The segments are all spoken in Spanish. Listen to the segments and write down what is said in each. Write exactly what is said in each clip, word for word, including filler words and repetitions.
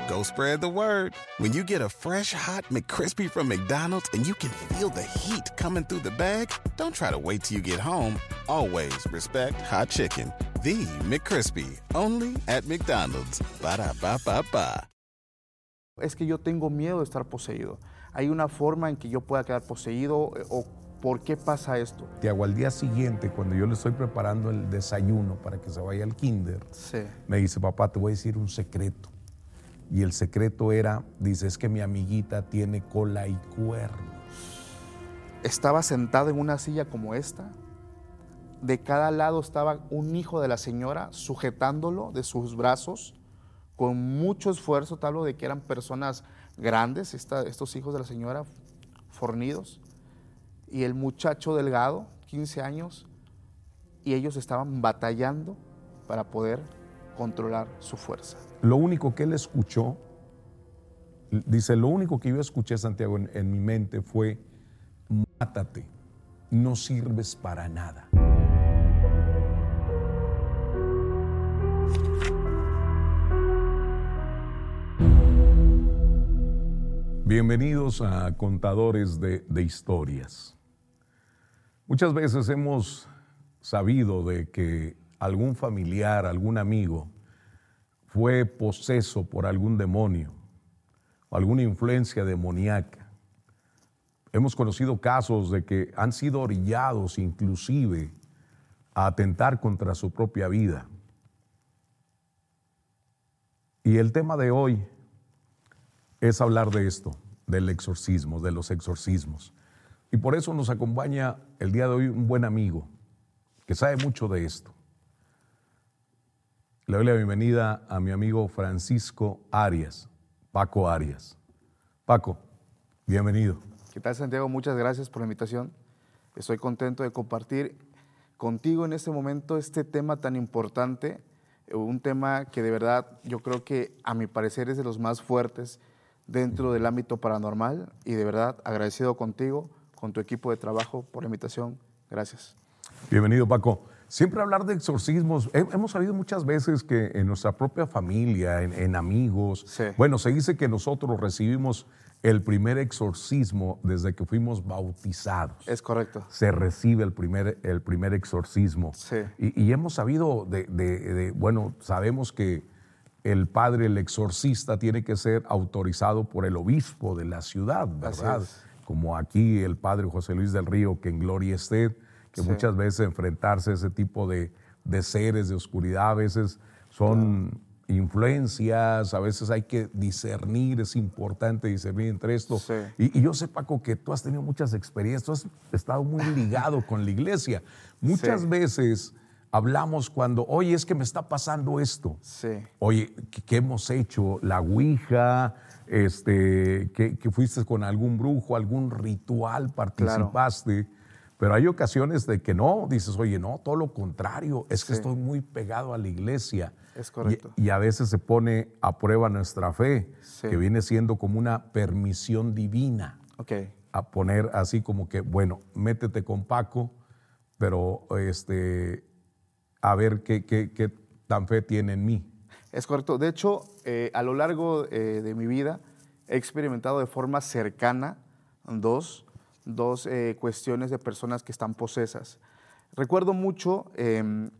go spread the word. When you get a fresh, hot McCrispy from McDonald's and you can feel the heat coming through the bag, don't try to wait till you get home. Always respect hot chicken. The McCrispy, only at McDonald's. Ba-da-ba-ba-ba. Es que yo tengo miedo de estar poseído. ¿Hay una forma en que yo pueda quedar poseído o por qué pasa esto? Tiago, al día siguiente, cuando yo le estoy preparando el desayuno para que se vaya al kinder, Sí. me dice, papá, te voy a decir un secreto. Y el secreto era, dice, es que mi amiguita tiene cola y cuernos. Estaba sentado en una silla como esta. De cada lado estaba un hijo de la señora sujetándolo de sus brazos con mucho esfuerzo. Te hablo de que eran personas grandes, esta, estos hijos de la señora, fornidos. Y el muchacho delgado, quince años, y ellos estaban batallando para poder controlar su fuerza. Lo único que él escuchó, dice, lo único que yo escuché, Santiago, en, en mi mente fue, mátate, no sirves para nada. Bienvenidos a Contadores de, de Historias. Muchas veces hemos sabido de que algún familiar, algún amigo fue poseso por algún demonio o alguna influencia demoníaca. Hemos conocido casos de que han sido orillados inclusive a atentar contra su propia vida. Y el tema de hoy es hablar de esto, del exorcismo, de los exorcismos. Y por eso nos acompaña el día de hoy un buen amigo que sabe mucho de esto. Le doy la bienvenida a mi amigo Francisco Arias, Paco Arias. Paco, bienvenido. ¿Qué tal, Santiago? Muchas gracias por la invitación. Estoy contento de compartir contigo en este momento este tema tan importante, un tema que de verdad yo creo que a mi parecer es de los más fuertes dentro del ámbito paranormal, y de verdad agradecido contigo, con tu equipo de trabajo por la invitación. Gracias. Bienvenido, Paco. Siempre hablar de exorcismos, hemos sabido muchas veces que en nuestra propia familia, en, en amigos, Sí. bueno, se dice que nosotros recibimos el primer exorcismo desde que fuimos bautizados. Es correcto. Se recibe el primer, el primer exorcismo. Sí. Y, y hemos sabido de, de, de, bueno, sabemos que el padre, el exorcista, tiene que ser autorizado por el obispo de la ciudad, ¿verdad? Así es. Como aquí el padre José Luis del Río, que en gloria esté, que Sí. muchas veces enfrentarse a ese tipo de, de seres de oscuridad, a veces son claro. influencias, a veces hay que discernir, es importante discernir entre esto. Sí. Y, y yo sé, Paco, que tú has tenido muchas experiencias, tú has estado muy ligado con la iglesia. Muchas Sí. veces hablamos cuando, oye, es que me está pasando esto. Sí. Oye, ¿qué, qué hemos hecho? La ouija, este, que, que fuiste con algún brujo, algún ritual, participaste. Claro. Pero hay ocasiones de que no, dices, oye, no, todo lo contrario, es que Sí. estoy muy pegado a la iglesia. Es correcto. Y, y a veces se pone a prueba nuestra fe, Sí. que viene siendo como una permisión divina. Ok. A poner así como que, bueno, métete con Paco, pero este, a ver qué, qué, qué tan fe tiene en mí. Es correcto. De hecho, eh, a lo largo eh, de mi vida he experimentado de forma cercana dos, dos eh, cuestiones de personas que están posesas. Recuerdo mucho eh,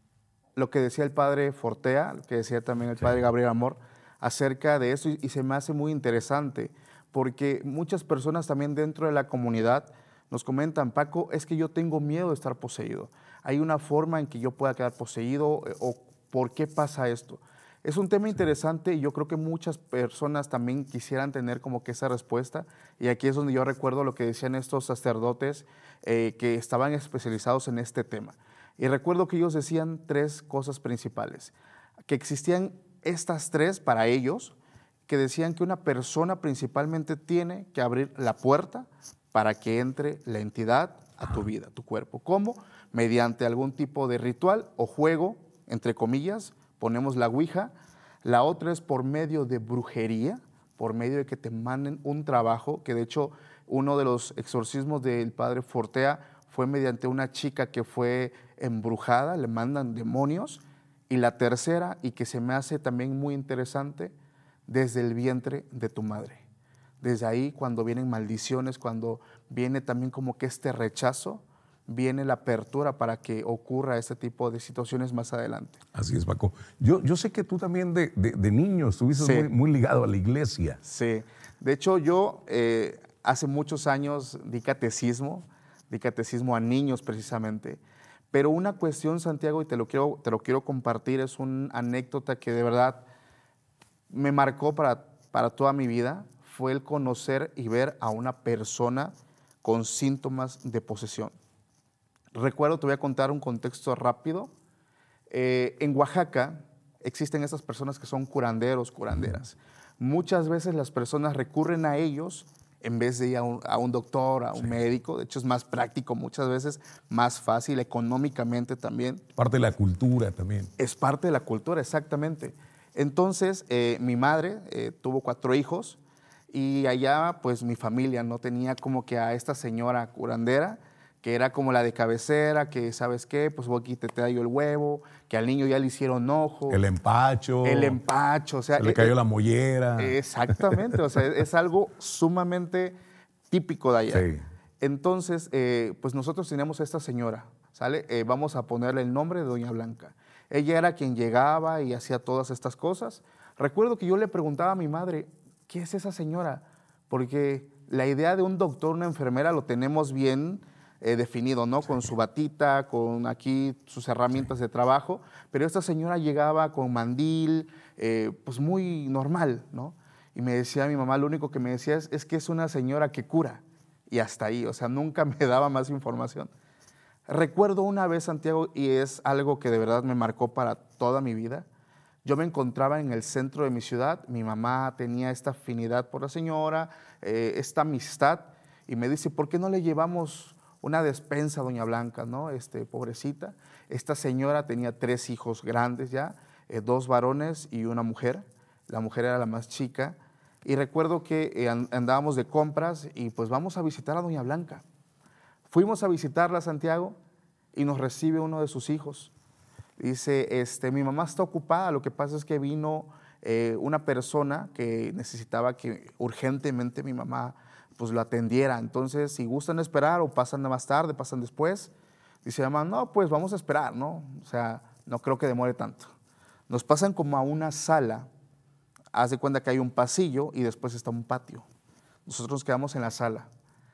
lo que decía el padre Fortea, lo que decía también el sí. padre Gabriel Amor, acerca de eso, y, y se me hace muy interesante, porque muchas personas también dentro de la comunidad nos comentan, Paco, es que yo tengo miedo de estar poseído. ¿Hay una forma en que yo pueda quedar poseído o por qué pasa esto? Es un tema interesante y yo creo que muchas personas también quisieran tener como que esa respuesta, y aquí es donde yo recuerdo lo que decían estos sacerdotes eh, que estaban especializados en este tema. Y recuerdo que ellos decían tres cosas principales, que existían estas tres para ellos, que decían que una persona principalmente tiene que abrir la puerta para que entre la entidad a tu vida, a tu cuerpo. ¿Cómo? Mediante algún tipo de ritual o juego, entre comillas, ponemos la ouija. La otra es por medio de brujería, por medio de que te manden un trabajo, que de hecho uno de los exorcismos del padre Fortea fue mediante una chica que fue embrujada, le mandan demonios. Y la tercera, y que se me hace también muy interesante, desde el vientre de tu madre. Desde ahí, cuando vienen maldiciones, cuando viene también como que este rechazo, viene la apertura para que ocurra este tipo de situaciones más adelante. Así es, Paco. Yo, yo sé que tú también de, de, de niño estuviste Sí. muy, muy ligado a la iglesia. Sí. De hecho, yo eh, hace muchos años di catecismo, di catecismo a niños precisamente. Pero una cuestión, Santiago, y te lo quiero, te lo quiero compartir, es una anécdota que de verdad me marcó para, para toda mi vida, fue el conocer y ver a una persona con síntomas de posesión. Recuerdo, te voy a contar un contexto rápido. Eh, en Oaxaca existen estas personas que son curanderos, curanderas. Muchas veces las personas recurren a ellos en vez de ir a un, a un doctor, a un sí. médico. De hecho, es más práctico muchas veces, más fácil, económicamente también. Parte de la cultura también. Es parte de la cultura, exactamente. Entonces, eh, mi madre eh, tuvo cuatro hijos y allá, pues, mi familia no tenía como que a esta señora curandera, que era como la de cabecera, que, ¿sabes qué? Pues voy aquí, te traigo el huevo, que al niño ya le hicieron ojo. El empacho. El empacho, o sea. Se le cayó eh, la mollera. Exactamente, o sea, es algo sumamente típico de allá. Sí. Entonces, eh, pues nosotros teníamos a esta señora, ¿sale? Eh, vamos a ponerle el nombre de Doña Blanca. Ella era quien llegaba y hacía todas estas cosas. Recuerdo que yo le preguntaba a mi madre, ¿qué es esa señora? Porque la idea de un doctor, una enfermera, lo tenemos bien eh, definido, ¿no? Sí. Con su batita, con aquí sus herramientas sí. de trabajo, pero esta señora llegaba con mandil, eh, pues muy normal, ¿no? Y me decía mi mamá, lo único que me decía es, es que es una señora que cura, y hasta ahí, o sea, nunca me daba más información. Recuerdo una vez, Santiago, y es algo que de verdad me marcó para toda mi vida. Yo me encontraba en el centro de mi ciudad, mi mamá tenía esta afinidad por la señora, eh, esta amistad, y me dice, ¿por qué no le llevamos una despensa a Doña Blanca, ¿no? Este, pobrecita. Esta señora tenía tres hijos grandes ya, eh, dos varones y una mujer. La mujer era la más chica. Y recuerdo que eh, andábamos de compras y pues vamos a visitar a Doña Blanca. Fuimos a visitarla, Santiago, y nos recibe uno de sus hijos. Dice, este, mi mamá está ocupada, lo que pasa es que vino eh, una persona que necesitaba que urgentemente mi mamá pues lo atendiera. Entonces, si gustan esperar o pasan más tarde, pasan después. Dice mi mamá, no, pues vamos a esperar, ¿no? O sea, no creo que demore tanto. Nos pasan como a una sala, haz de cuenta que hay un pasillo y después está un patio. Nosotros nos quedamos en la sala.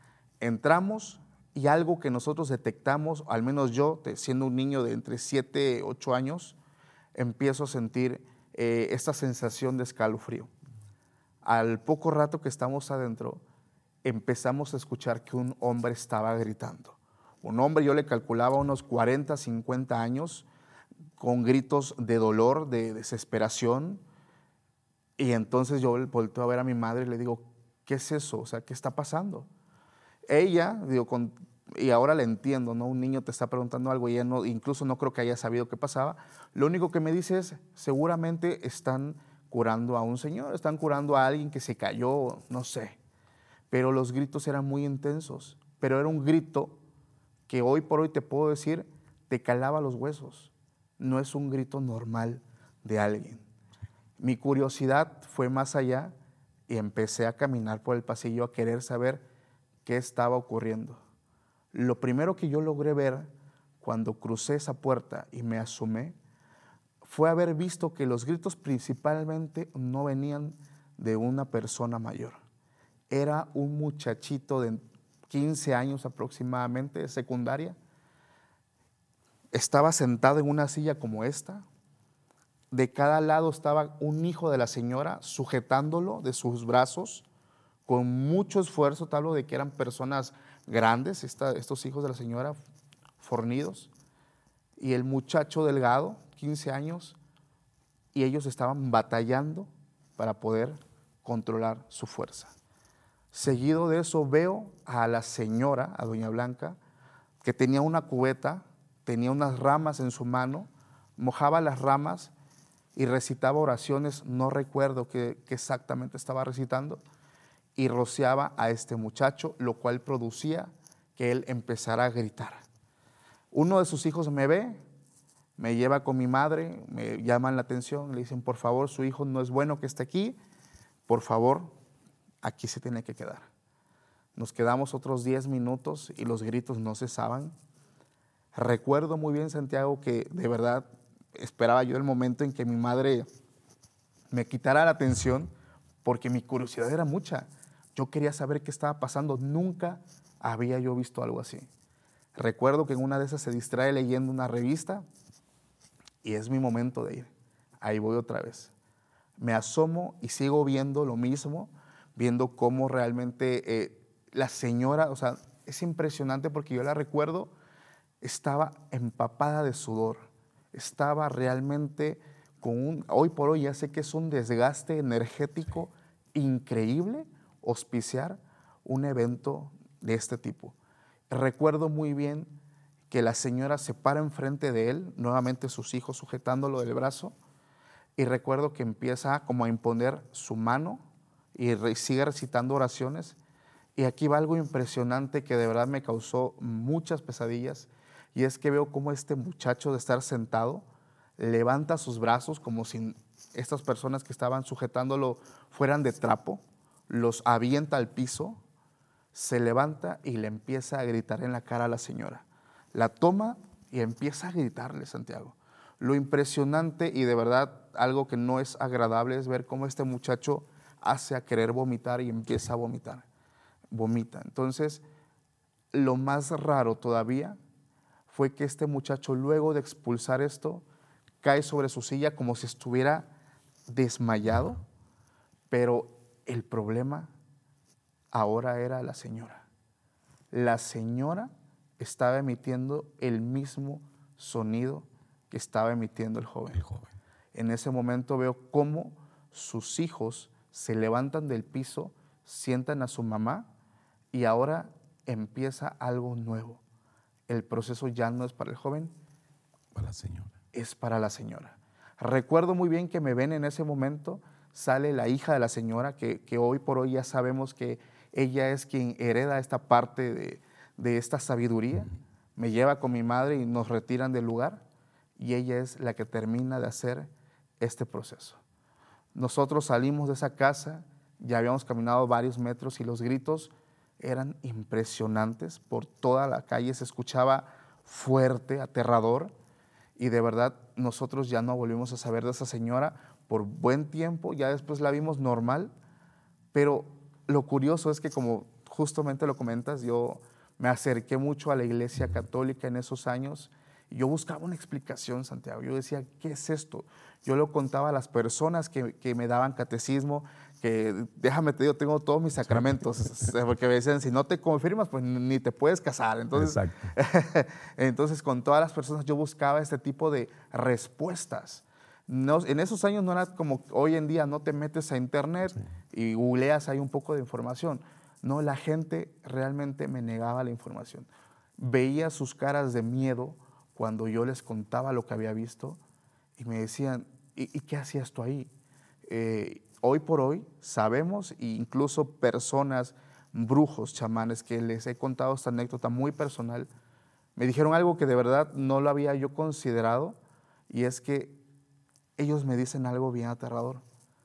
Entramos y algo que nosotros detectamos, al menos yo, siendo un niño de entre siete, ocho años, empiezo a sentir eh, esta sensación de escalofrío. Al poco rato que estamos adentro, empezamos a escuchar que un hombre estaba gritando. Un hombre, yo le calculaba unos cuarenta, cincuenta años, con gritos de dolor, de desesperación. Y entonces yo volteo a ver a mi madre y le digo, ¿qué es eso? O sea, ¿qué está pasando? Ella, digo, con, y ahora le entiendo, ¿no? Un niño te está preguntando algo y ella no, incluso no creo que haya sabido qué pasaba. Lo único que me dice es, seguramente están curando a un señor, están curando a alguien que se cayó, no sé. Pero los gritos eran muy intensos, pero era un grito que hoy por hoy te puedo decir, te calaba los huesos. No es un grito normal de alguien. Mi curiosidad fue más allá y empecé a caminar por el pasillo a querer saber qué estaba ocurriendo. Lo primero que yo logré ver cuando crucé esa puerta y me asomé fue haber visto que los gritos principalmente no venían de una persona mayor. Era un muchachito de quince años aproximadamente, de secundaria. Estaba sentado en una silla como esta. De cada lado estaba un hijo de la señora sujetándolo de sus brazos con mucho esfuerzo. Te hablo de que eran personas grandes, esta, estos hijos de la señora, fornidos. Y el muchacho delgado, quince años, y ellos estaban batallando para poder controlar su fuerza. Seguido de eso veo a la señora, a Doña Blanca, que tenía una cubeta, tenía unas ramas en su mano, mojaba las ramas y recitaba oraciones, no recuerdo qué, qué exactamente estaba recitando, y rociaba a este muchacho, lo cual producía que él empezara a gritar. Uno de sus hijos me ve, me lleva con mi madre, me llaman la atención, le dicen, por favor, su hijo no es bueno que esté aquí, por favor, aquí se tiene que quedar. Nos quedamos otros diez minutos y los gritos no cesaban. Recuerdo muy bien, Santiago, que de verdad esperaba yo el momento en que mi madre me quitara la atención, porque mi curiosidad era mucha. Yo quería saber qué estaba pasando. Nunca había yo visto algo así. Recuerdo que en una de esas se distrae leyendo una revista y es mi momento de ir. Ahí voy otra vez. Me asomo y sigo viendo lo mismo, viendo cómo realmente eh, la señora, o sea, es impresionante porque yo la recuerdo, estaba empapada de sudor, estaba realmente con un, hoy por hoy ya sé que es un desgaste energético increíble auspiciar un evento de este tipo. Recuerdo muy bien que la señora se para enfrente de él, nuevamente sus hijos sujetándolo del brazo, y recuerdo que empieza como a imponer su mano y re, sigue recitando oraciones. Y aquí va algo impresionante que de verdad me causó muchas pesadillas, y es que veo cómo este muchacho de estar sentado levanta sus brazos como si estas personas que estaban sujetándolo fueran de trapo, los avienta al piso, se levanta y le empieza a gritar en la cara a la señora. La toma y empieza a gritarle, Santiago. Lo impresionante y de verdad algo que no es agradable es ver cómo este muchacho hace a querer vomitar y empieza a vomitar. Vomita. Entonces, lo más raro todavía fue que este muchacho, luego de expulsar esto, cae sobre su silla como si estuviera desmayado, pero el problema ahora era la señora. La señora estaba emitiendo el mismo sonido que estaba emitiendo el joven. El joven. En ese momento veo cómo sus hijos se levantan del piso, sientan a su mamá y ahora empieza algo nuevo. El proceso ya no es para el joven, para la señora. Es para la señora. Recuerdo muy bien que me ven en ese momento, sale la hija de la señora, que, que hoy por hoy ya sabemos que ella es quien hereda esta parte de, de esta sabiduría. Uh-huh. Me lleva con mi madre y nos retiran del lugar, y ella es la que termina de hacer este proceso. Nosotros salimos de esa casa, ya habíamos caminado varios metros y los gritos eran impresionantes. Por toda la calle se escuchaba fuerte, aterrador, y de verdad nosotros ya no volvimos a saber de esa señora por buen tiempo. Ya después la vimos normal, pero lo curioso es que, como justamente lo comentas, yo me acerqué mucho a la iglesia católica en esos años y yo buscaba una explicación, Santiago. Yo decía, ¿qué es esto? Yo lo contaba a las personas que, que me daban catecismo, que déjame te digo, tengo todos mis sacramentos, porque me decían, si no te confirmas, pues ni te puedes casar. Entonces, entonces con todas las personas yo buscaba este tipo de respuestas. No, en esos años no era como hoy en día, no te metes a internet sí. y googleas ahí un poco de información. No, la gente realmente me negaba la información. Veía sus caras de miedo cuando yo les contaba lo que había visto y me decían, ¿y, y qué hacías tú ahí? Eh, hoy por hoy sabemos, e incluso personas, brujos, chamanes, que les he contado esta anécdota muy personal, me dijeron algo que de verdad no lo había yo considerado, y es que ellos me dicen algo bien aterrador.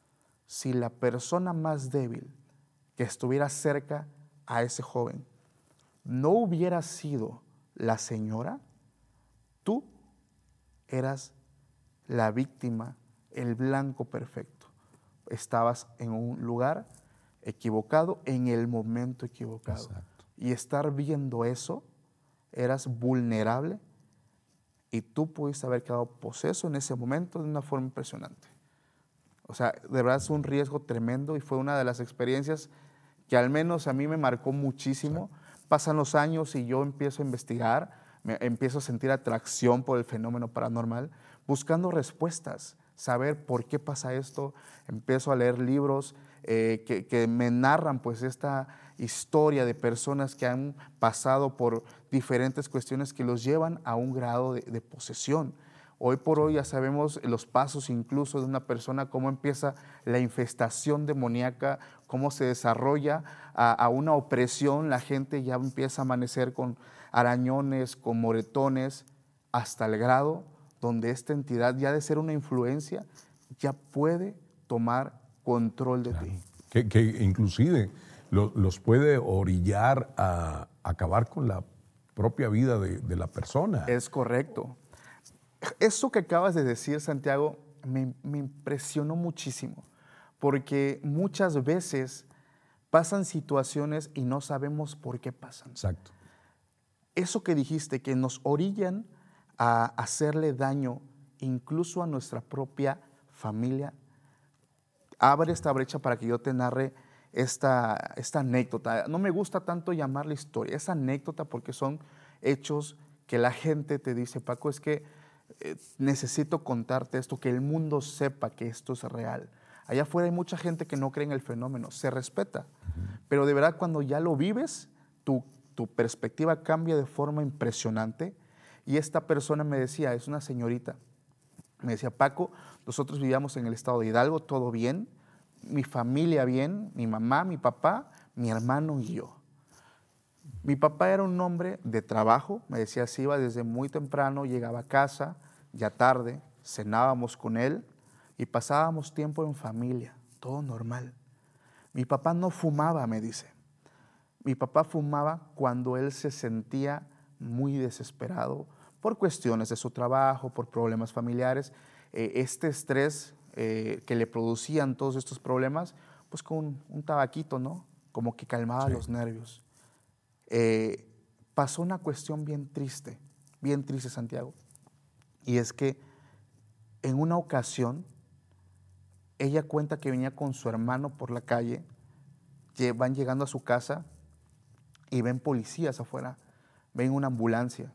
Si la persona más débil que estuviera cerca a ese joven no hubiera sido la señora, tú eras la víctima, el blanco perfecto. Estabas en un lugar equivocado, en el momento equivocado. Exacto. Y estar viendo eso, eras vulnerable y tú pudiste haber quedado poseso en ese momento de una forma impresionante. O sea, de verdad es un riesgo tremendo y fue una de las experiencias que al menos a mí me marcó muchísimo. Sí. Pasan los años y yo empiezo a investigar, me empiezo a sentir atracción por el fenómeno paranormal, buscando respuestas, saber por qué pasa esto. Empiezo a leer libros eh, que, que me narran pues esta historia de personas que han pasado por diferentes cuestiones que los llevan a un grado de, de posesión. Hoy por hoy ya sabemos los pasos incluso de una persona, cómo empieza la infestación demoníaca, cómo se desarrolla a, a una opresión. La gente ya empieza a amanecer con arañones, con moretones, hasta el grado donde esta entidad, ya de ser una influencia, ya puede tomar control de claro. ti. que, que inclusive lo, los puede orillar a acabar con la propia vida de, de la persona. Es correcto. Eso que acabas de decir, Santiago, me, me impresionó muchísimo, porque muchas veces pasan situaciones y no sabemos por qué pasan. Exacto. Eso que dijiste, que nos orillan a hacerle daño incluso a nuestra propia familia, abre esta brecha para que yo te narre esta, esta anécdota. No me gusta tanto llamarla historia, es anécdota porque son hechos que la gente te dice, Paco, es que eh, necesito contarte esto, que el mundo sepa que esto es real. Allá afuera hay mucha gente que no cree en el fenómeno, se respeta, uh-huh. pero de verdad cuando ya lo vives, tu, tu perspectiva cambia de forma impresionante. Y esta persona me decía, es una señorita, me decía, Paco, nosotros vivíamos en el estado de Hidalgo, todo bien, mi familia bien, mi mamá, mi papá, mi hermano y yo. Mi papá era un hombre de trabajo, me decía, se iba desde muy temprano, llegaba a casa, ya tarde, cenábamos con él y pasábamos tiempo en familia, todo normal. Mi papá no fumaba, me dice. Mi papá fumaba cuando él se sentía muy desesperado por cuestiones de su trabajo, por problemas familiares. Eh, este estrés eh, que le producían todos estos problemas, pues con un, un tabaquito, ¿no? Como que calmaba sí. los nervios. Eh, pasó una cuestión bien triste, bien triste, Santiago. Y es que en una ocasión, ella cuenta que venía con su hermano por la calle, van llegando a su casa y ven policías afuera, ven una ambulancia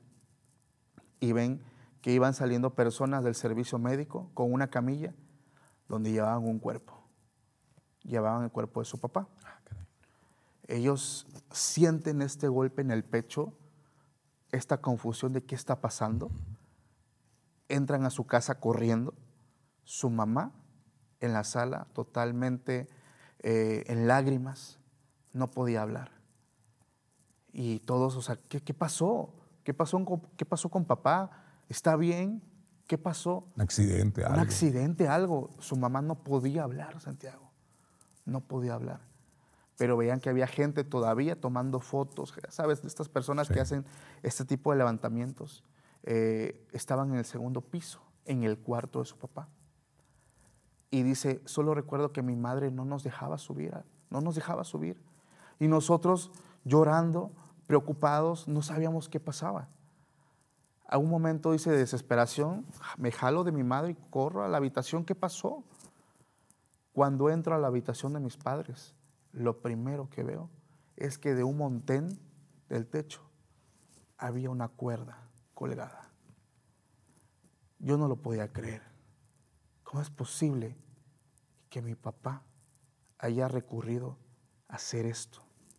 y ven que iban saliendo personas del servicio médico con una camilla donde llevaban un cuerpo, llevaban el cuerpo de su papá. Ellos sienten este golpe en el pecho, esta confusión de qué está pasando, entran a su casa corriendo, su mamá en la sala totalmente eh, en lágrimas, no podía hablar. Y todos, o sea, ¿qué, qué pasó? ¿Qué pasó, con, ¿Qué pasó con papá? ¿Está bien? ¿Qué pasó? Un accidente, algo. Un accidente, algo. Su mamá no podía hablar, Santiago. No podía hablar. Pero veían que había gente todavía tomando fotos, ¿sabes? De estas personas sí. que hacen este tipo de levantamientos. Eh, estaban en el segundo piso, en el cuarto de su papá. Y dice, solo recuerdo que mi madre no nos dejaba subir, no nos dejaba subir. Y nosotros llorando, preocupados, no sabíamos qué pasaba. A un momento, dice, de desesperación, me jalo de mi madre y corro a la habitación. ¿Qué pasó? Cuando entro a la habitación de mis padres, lo primero que veo es que de un montón del techo había una cuerda colgada. Yo no lo podía creer. ¿Cómo es posible que mi papá haya recurrido a hacer esto?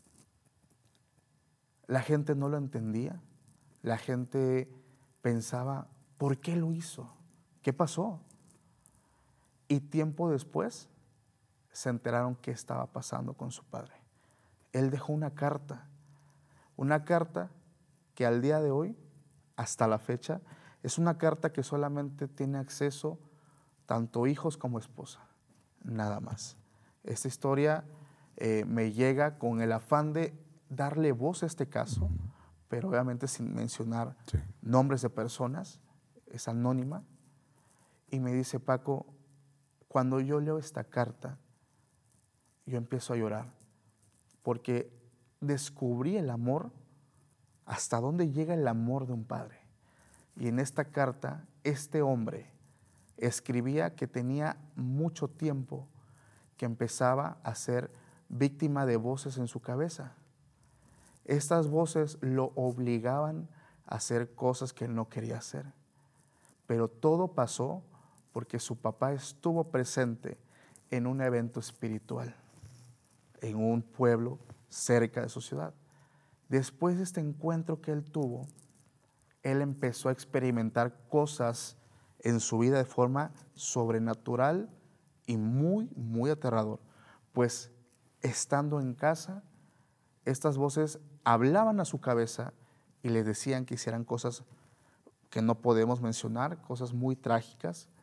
La gente no lo entendía. La gente pensaba, ¿por qué lo hizo? ¿Qué pasó? Y tiempo después se enteraron qué estaba pasando con su padre. Él dejó una carta, una carta que al día de hoy, hasta la fecha, es una carta que solamente tiene acceso tanto hijos como esposa, nada más. Esta historia eh, me llega con el afán de darle voz a este caso, uh-huh. pero obviamente sin mencionar sí. nombres de personas, es anónima, y me dice, Paco, cuando yo leo esta carta, yo empiezo a llorar, porque descubrí el amor, hasta dónde llega el amor de un padre. Y en esta carta, este hombre escribía que tenía mucho tiempo que empezaba a ser víctima de voces en su cabeza. Estas voces lo obligaban a hacer cosas que él no quería hacer. Pero todo pasó porque su papá estuvo presente en un evento espiritual, en un pueblo cerca de su ciudad. Después de este encuentro que él tuvo, él empezó a experimentar cosas en su vida de forma sobrenatural y muy, muy aterrador. Pues estando en casa, estas voces hablaban a su cabeza y le decían que hicieran cosas que no podemos mencionar, cosas muy trágicas,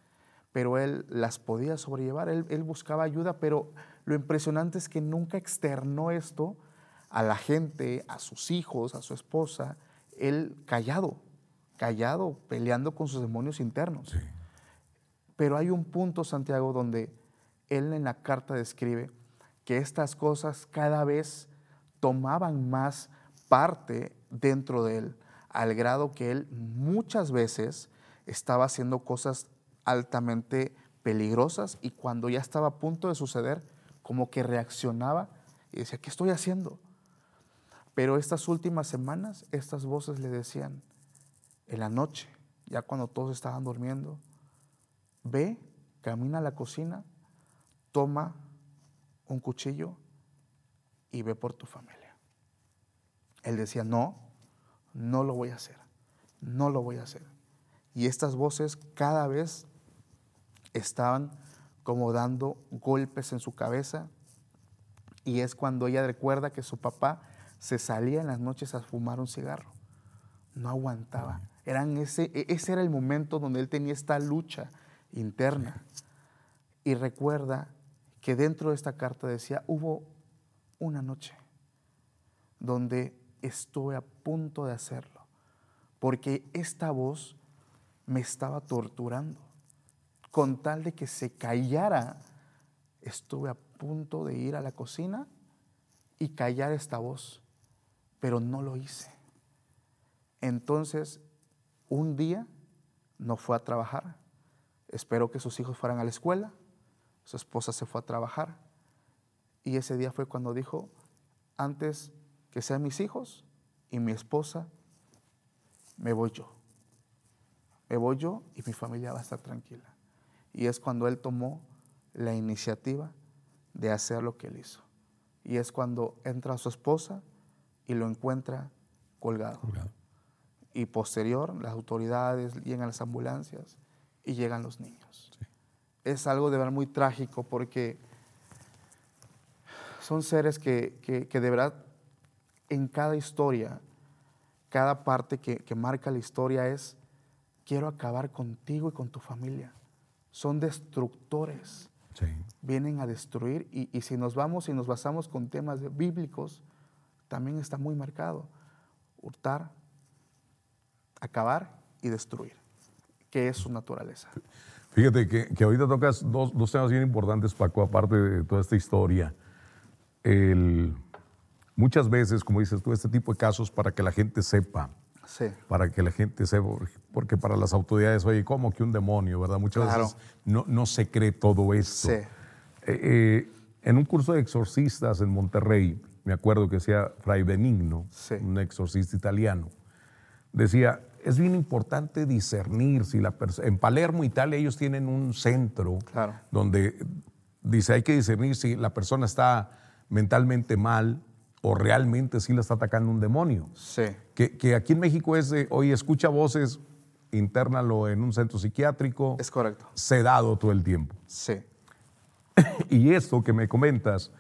pero él las podía sobrellevar, él, él buscaba ayuda, pero lo impresionante es que nunca externó esto a la gente, a sus hijos, a su esposa, él callado, callado, peleando con sus demonios internos. Sí. Pero hay un punto, Santiago, donde él en la carta describe que estas cosas cada vez tomaban más parte dentro de él, al grado que él muchas veces estaba haciendo cosas altamente peligrosas y cuando ya estaba a punto de suceder, como que reaccionaba y decía, ¿qué estoy haciendo? Pero estas últimas semanas, estas voces le decían, en la noche, ya cuando todos estaban durmiendo, ve, camina a la cocina, toma un cuchillo y ve por tu familia. Él decía, no, no lo voy a hacer, no lo voy a hacer. Y estas voces cada vez estaban como dando golpes en su cabeza y es cuando ella recuerda que su papá se salía en las noches a fumar un cigarro. No aguantaba. Eran ese, ese era el momento donde él tenía esta lucha interna. Y recuerda que dentro de esta carta decía, hubo una noche donde estuve a punto de hacerlo, porque esta voz me estaba torturando. Con tal de que se callara, estuve a punto de ir a la cocina y callar esta voz, pero no lo hice. Entonces, un día no fue a trabajar. Esperó que sus hijos fueran a la escuela. Su esposa se fue a trabajar. Y ese día fue cuando dijo, antes que sean mis hijos y mi esposa, me voy yo. Me voy yo y mi familia va a estar tranquila. Y es cuando él tomó la iniciativa de hacer lo que él hizo. Y es cuando entra su esposa y lo encuentra colgado. colgado. Y posterior, las autoridades llegan a las ambulancias y llegan los niños. Sí. Es algo de verdad muy trágico porque son seres que, que, que de verdad en cada historia, cada parte que, que marca la historia es, quiero acabar contigo y con tu familia. Son destructores. Sí. Vienen a destruir y, y si nos vamos y nos basamos con temas bíblicos, también está muy marcado. Hurtar, acabar y destruir, que es su naturaleza. Fíjate que, que ahorita tocas dos, dos temas bien importantes, Paco, aparte de toda esta historia. El, muchas veces, como dices tú, este tipo de casos para que la gente sepa, sí. para que la gente sepa, porque para las autoridades, oye, ¿cómo que un demonio, verdad? Muchas claro. veces no, no se cree todo esto. Sí. Eh, eh, en un curso de exorcistas en Monterrey, me acuerdo que decía Fray Benigno, sí. un exorcista italiano, decía, es bien importante discernir si la persona, en Palermo, Italia, ellos tienen un centro claro. donde dice, hay que discernir si la persona está mentalmente mal o realmente sí la está atacando un demonio. Sí. Que, que aquí en México es de, oye, escucha voces, internalo en un centro psiquiátrico. Es correcto. Sedado todo el tiempo. Sí. Y esto que me comentas,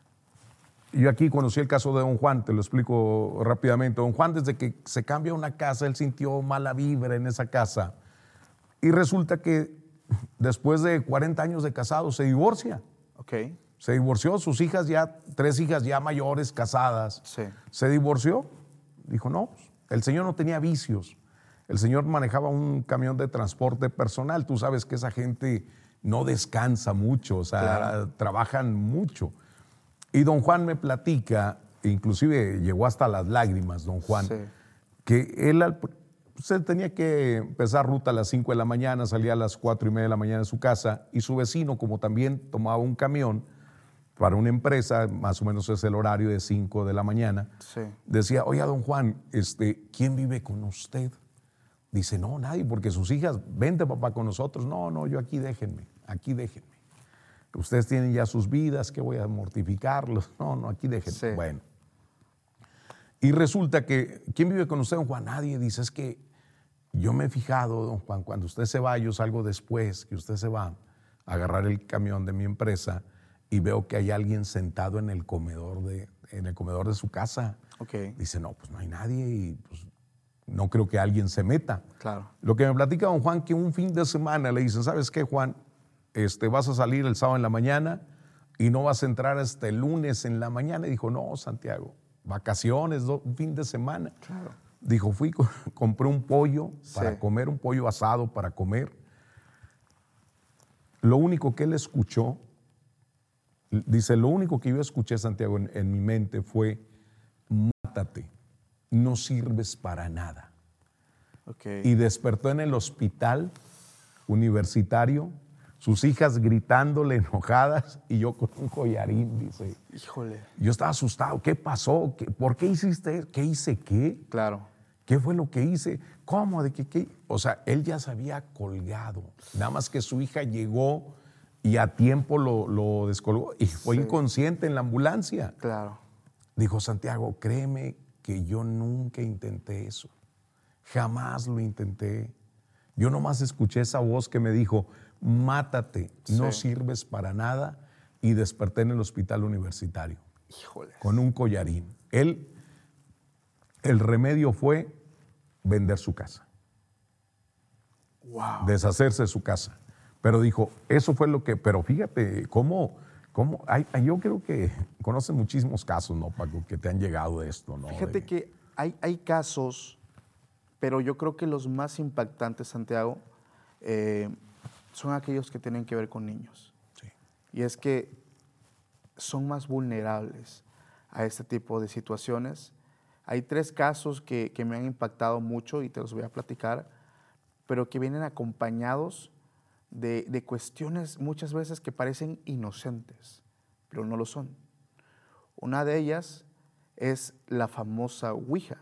yo aquí conocí el caso de don Juan, te lo explico rápidamente. Don Juan, desde que se cambia una casa, él sintió mala vibra en esa casa. Y resulta que después de cuarenta años de casado se divorcia. Ok. Se divorció, sus hijas ya, tres hijas ya mayores, casadas. Sí. Se divorció. Dijo, no, el señor no tenía vicios. El señor manejaba un camión de transporte personal. Tú sabes que esa gente no descansa mucho, o sea, claro. trabajan mucho. Y don Juan me platica, inclusive llegó hasta las lágrimas, don Juan, sí. que él usted tenía que empezar ruta a las cinco de la mañana, salía a las cuatro y media de la mañana de su casa, y su vecino, como también tomaba un camión para una empresa, más o menos es el horario de cinco de la mañana, sí. decía, oiga, don Juan, este, ¿quién vive con usted? Dice, no, nadie, porque sus hijas, vente papá con nosotros. No, no, yo aquí déjenme, aquí déjenme. Ustedes tienen ya sus vidas, que voy a mortificarlos. No, no, aquí déjenme. Sí. Bueno. Y resulta que, ¿quién vive con usted, don Juan? Nadie. Dice, es que yo me he fijado, don Juan, cuando usted se va, yo salgo después, que usted se va a agarrar el camión de mi empresa y veo que hay alguien sentado en el comedor de, en el comedor de su casa. Okay. Dice, no, pues no hay nadie y pues no creo que alguien se meta. Claro. Lo que me platica don Juan, que un fin de semana le dicen, ¿sabes qué, Juan? este, vas a salir el sábado en la mañana y no vas a entrar hasta el lunes en la mañana. Y dijo, no, Santiago, vacaciones, do, un fin de semana. Claro. Dijo, fui, compré un pollo para Sí. comer, un pollo asado para comer. Lo único que él escuchó, dice, lo único que yo escuché, Santiago, en, en mi mente fue, mátate, no sirves para nada. Okay. Y despertó en el hospital universitario, sus hijas gritándole enojadas y yo con un collarín, dice. Híjole. Yo estaba asustado, ¿qué pasó? ¿Qué, ¿Por qué hiciste eso? ¿Qué hice qué? Claro. ¿Qué fue lo que hice? ¿Cómo? ¿De qué, qué? O sea, él ya se había colgado, nada más que su hija llegó y a tiempo lo, lo descolgó y fue Sí. inconsciente en la ambulancia. Claro. Dijo, Santiago, créeme que yo nunca intenté eso. Jamás lo intenté. Yo nomás escuché esa voz que me dijo, mátate, no Sí. sirves para nada, y desperté en el hospital universitario Híjole. con un collarín. Él, el remedio fue vender su casa, Wow. deshacerse de su casa. Pero dijo, eso fue lo que, pero fíjate cómo, cómo hay, yo creo que conoces muchísimos casos, ¿no, Paco, que te han llegado de esto, ¿no? Fíjate De- que hay, hay casos, pero yo creo que los más impactantes, Santiago, eh, son aquellos que tienen que ver con niños. Sí. Y es que son más vulnerables a este tipo de situaciones. Hay tres casos que, que me han impactado mucho y te los voy a platicar, pero que vienen acompañados de, de cuestiones muchas veces que parecen inocentes, pero no lo son. Una de ellas es la famosa Ouija.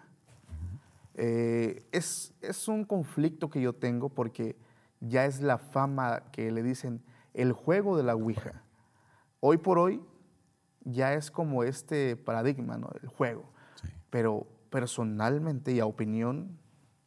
Eh, es, es un conflicto que yo tengo porque ya es la fama que le dicen el juego de la Ouija. Hoy por hoy ya es como este paradigma, ¿no? El juego. Sí. Pero personalmente y a opinión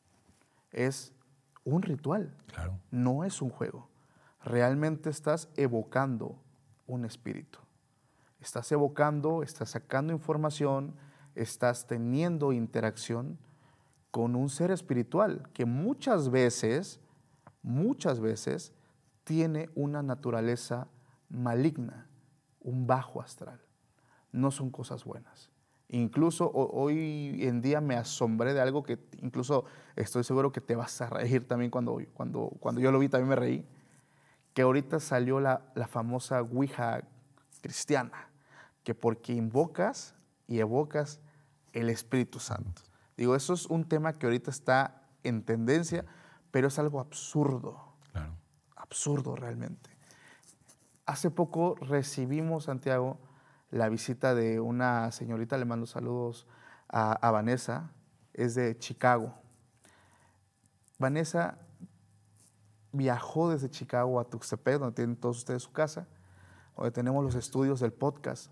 es un ritual, Claro. no es un juego. Realmente estás evocando un espíritu. Estás evocando, estás sacando información, estás teniendo interacción con un ser espiritual que muchas veces, muchas veces tiene una naturaleza maligna, un bajo astral. No son cosas buenas. Incluso hoy en día me asombré de algo que incluso estoy seguro que te vas a reír también cuando, cuando, cuando yo lo vi, también me reí, que ahorita salió la, la famosa Ouija cristiana, que porque invocas y evocas el Espíritu Santo. Digo, eso es un tema que ahorita está en tendencia, pero es algo absurdo, Claro. absurdo realmente. Hace poco recibimos, Santiago, la visita de una señorita, le mando saludos a, a Vanessa, es de Chicago. Vanessa viajó desde Chicago a Tuxtepec, donde tienen todos ustedes su casa, donde tenemos los estudios del podcast.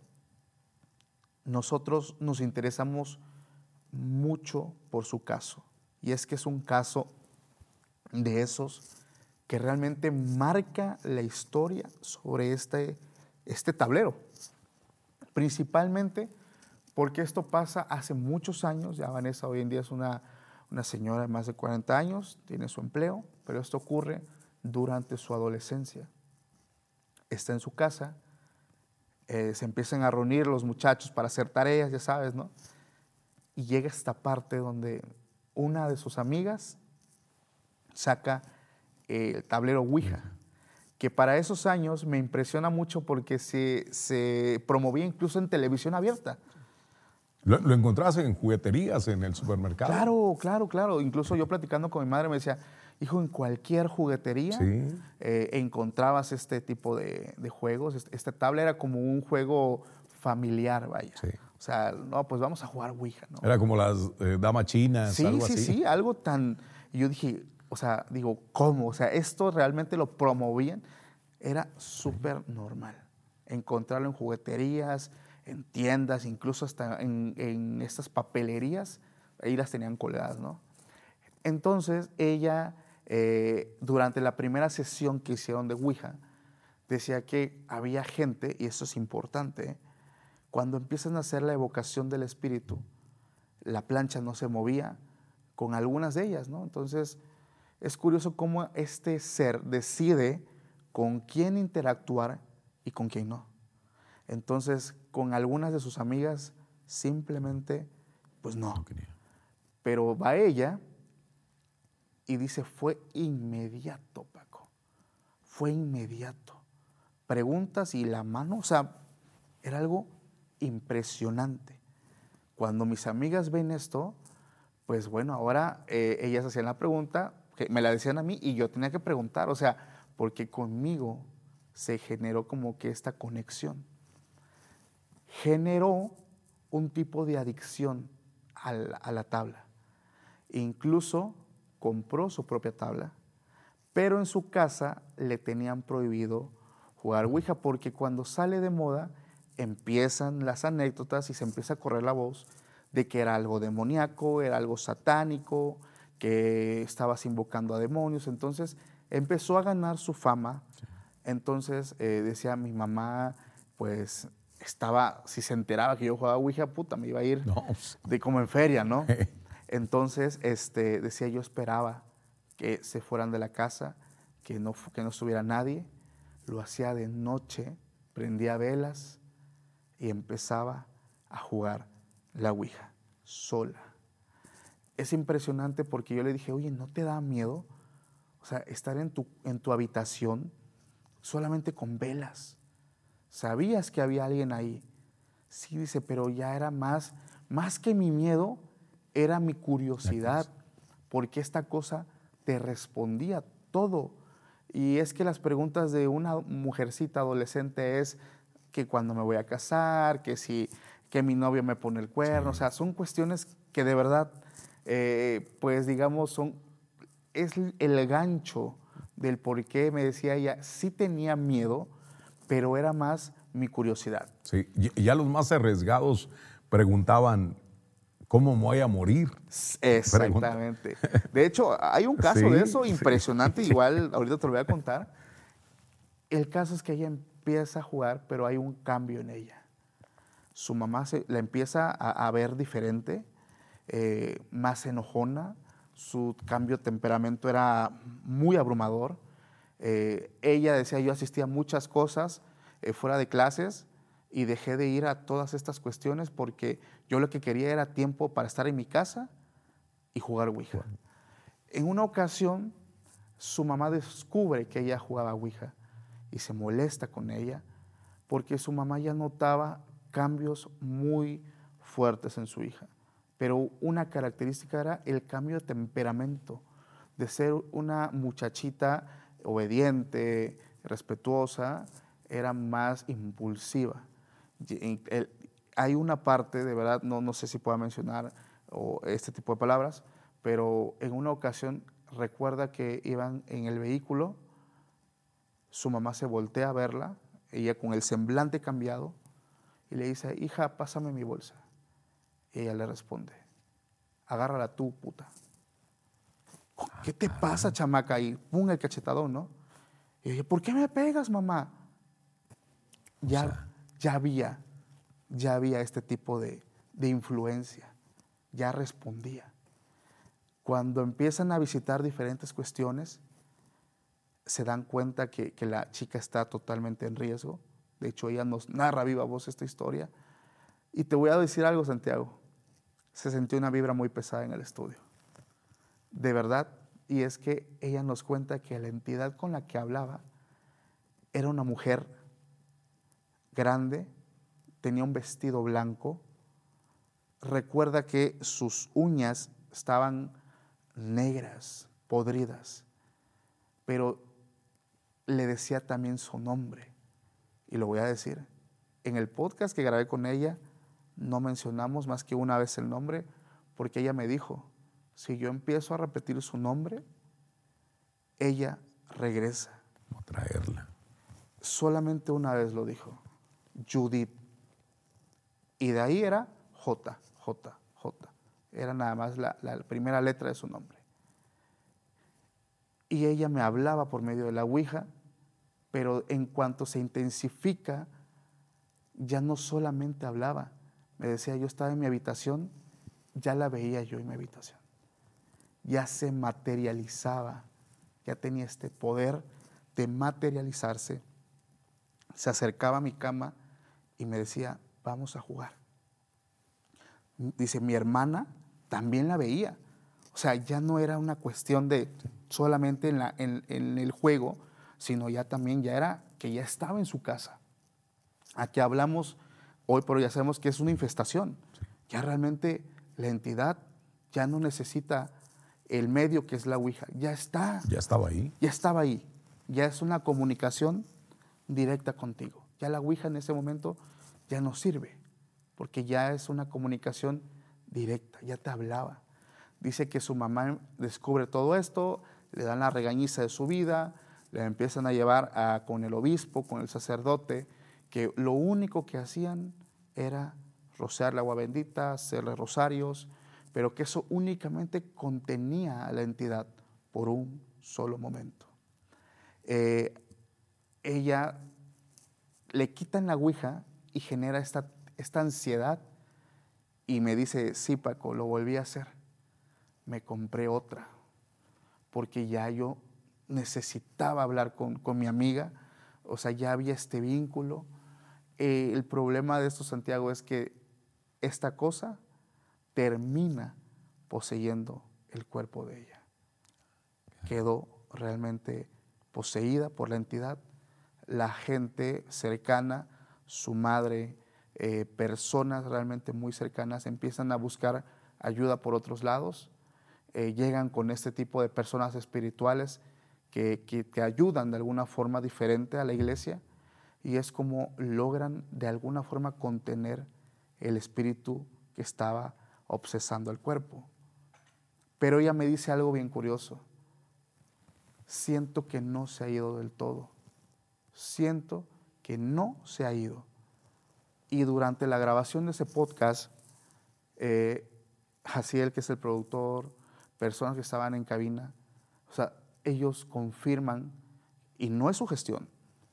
Nosotros nos interesamos mucho por su caso, y es que es un caso de esos que realmente marca la historia sobre este, este tablero. Principalmente porque esto pasa hace muchos años. Ya Vanessa hoy en día es una, una señora de más de cuarenta años, tiene su empleo, pero esto ocurre durante su adolescencia. Está en su casa, eh, se empiezan a reunir los muchachos para hacer tareas, ya sabes, ¿no? Y llega esta parte donde una de sus amigas saca el tablero Ouija, que para esos años me impresiona mucho porque se, se promovía incluso en televisión abierta. Lo, lo encontrabas en jugueterías, en el supermercado. Claro, claro, claro. Incluso yo platicando con mi madre me decía, hijo, en cualquier juguetería Sí. eh, encontrabas este tipo de, de juegos. Este, esta tabla era como un juego familiar, vaya. Sí. O sea, no, pues vamos a jugar Ouija, ¿no? Era como las eh, damas chinas, Sí, algo sí, así. sí, algo tan... Y yo dije, o sea, digo, ¿cómo? O sea, esto realmente lo promovían. Era súper normal encontrarlo en jugueterías, en tiendas, incluso hasta en, en estas papelerías, ahí las tenían colgadas, ¿no? Entonces, ella, eh, durante la primera sesión que hicieron de Ouija, decía que había gente, y eso es importante, cuando empiezan a hacer la evocación del espíritu, la plancha no se movía con algunas de ellas, ¿no? Entonces, es curioso cómo este ser decide con quién interactuar y con quién no. Entonces, con algunas de sus amigas, simplemente, pues no. No quería. Pero va ella y dice, fue inmediato, Paco. Fue inmediato. Preguntas y la mano, o sea, era algo impresionante. Cuando mis amigas ven esto, pues bueno, ahora eh, ellas hacían la pregunta, que me la decían a mí y yo tenía que preguntar, o sea, porque conmigo se generó como que esta conexión. Generó un tipo de adicción a la, a la tabla. Incluso compró su propia tabla, pero en su casa le tenían prohibido jugar Ouija porque cuando sale de moda empiezan las anécdotas y se empieza a correr la voz de que era algo demoníaco, era algo satánico, que estabas invocando a demonios. Entonces empezó a ganar su fama. Entonces eh, decía mi mamá, pues estaba, si se enteraba que yo jugaba Ouija, puta, me iba a ir No. de como en feria, ¿no? Entonces este, decía, yo esperaba que se fueran de la casa, que no, que no estuviera nadie. Lo hacía de noche, prendía velas y empezaba a jugar la Ouija sola. Es impresionante porque yo le dije, oye, ¿no te da miedo? O sea, estar en tu, en tu habitación solamente con velas. ¿Sabías que había alguien ahí? Sí, dice, pero ya era más, más que mi miedo, era mi curiosidad, porque esta cosa te respondía todo. Y es que las preguntas de una mujercita adolescente es que cuando me voy a casar, que si que mi novio me pone el cuerno, sí. O sea, son cuestiones que de verdad, eh, pues digamos, son, es el gancho del por qué me decía ella, sí tenía miedo, pero era más mi curiosidad. Sí, ya los más arriesgados preguntaban, ¿cómo me voy a morir? Exactamente. De hecho, hay un caso sí, de eso impresionante, sí. igual ahorita te lo voy a contar. El caso es que ella empieza a jugar, pero hay un cambio en ella. Su mamá se, la empieza a, a ver diferente, eh, más enojona, su cambio de temperamento era muy abrumador. Eh, ella decía, yo asistía a muchas cosas eh, fuera de clases y dejé de ir a todas estas cuestiones porque yo lo que quería era tiempo para estar en mi casa y jugar Ouija. Bueno. En una ocasión, su mamá descubre que ella jugaba Ouija y se molesta con ella porque su mamá ya notaba cambios muy fuertes en su hija. Pero una característica era el cambio de temperamento, de ser una muchachita obediente, respetuosa, era más impulsiva. El, hay una parte, de verdad, no, no sé si pueda mencionar o este tipo de palabras, pero en una ocasión recuerda que iban en el vehículo, su mamá se voltea a verla, ella con el semblante cambiado, y le dice, hija, pásame mi bolsa. Y ella le responde, agárrala tú, puta. ¿Qué te pasa, chamaca? Y pum, el cachetadón, ¿no? Y yo dije, ¿por qué me pegas, mamá? Ya, o sea, ya había, ya había este tipo de, de influencia, ya respondía. Cuando empiezan a visitar diferentes cuestiones, se dan cuenta que, que la chica está totalmente en riesgo. De hecho, ella nos narra a viva voz esta historia. Y te voy a decir algo, Santiago. Se sintió una vibra muy pesada en el estudio. De verdad. Y es que ella nos cuenta que la entidad con la que hablaba era una mujer grande, tenía un vestido blanco. Recuerda que sus uñas estaban negras, podridas. Pero le decía también su nombre. Y lo voy a decir. En el podcast que grabé con ella, no mencionamos más que una vez el nombre, porque ella me dijo, si yo empiezo a repetir su nombre, ella regresa. A traerla. Solamente una vez lo dijo, Judith. Y de ahí era J, J, J. Era nada más la, la primera letra de su nombre. Y ella me hablaba por medio de la Ouija, pero en cuanto se intensifica, ya no solamente hablaba. Me decía, yo estaba en mi habitación, ya la veía yo en mi habitación. Ya se materializaba, ya tenía este poder de materializarse, se acercaba a mi cama y me decía, vamos a jugar. Dice, mi hermana también la veía. O sea, ya no era una cuestión de solamente en, la, en, en el juego, sino ya también ya era que ya estaba en su casa. Aquí hablamos hoy, pero ya sabemos que es una infestación. Ya realmente la entidad ya no necesita el medio que es la Ouija. Ya está. Ya estaba ahí. Ya estaba ahí. Ya es una comunicación directa contigo. Ya la Ouija en ese momento ya no sirve, porque ya es una comunicación directa, ya te hablaba. Dice que su mamá descubre todo esto, le dan la regañiza de su vida, le empiezan a llevar a, con el obispo, con el sacerdote, que lo único que hacían era rociarle agua bendita, hacerle rosarios, pero que eso únicamente contenía a la entidad por un solo momento. Eh, ella le quitan la Ouija y genera esta, esta ansiedad y me dice, sí, Paco, lo volví a hacer. Me compré otra porque ya yo necesitaba hablar con, con mi amiga, o sea, ya había este vínculo. Eh, el problema de esto, Santiago, es que esta cosa termina poseyendo el cuerpo de ella. Quedó realmente poseída por la entidad. La gente cercana, su madre, eh, personas realmente muy cercanas empiezan a buscar ayuda por otros lados. Eh, llegan con este tipo de personas espirituales que, que te ayudan de alguna forma diferente a la iglesia, y es como logran de alguna forma contener el espíritu que estaba obsesando el cuerpo. Pero ella me dice algo bien curioso. Siento que no se ha ido del todo. Siento que no se ha ido. Y durante la grabación de ese podcast, eh, Jaciel, que es el productor, personas que estaban en cabina, o sea, ellos confirman, y no es su gestión,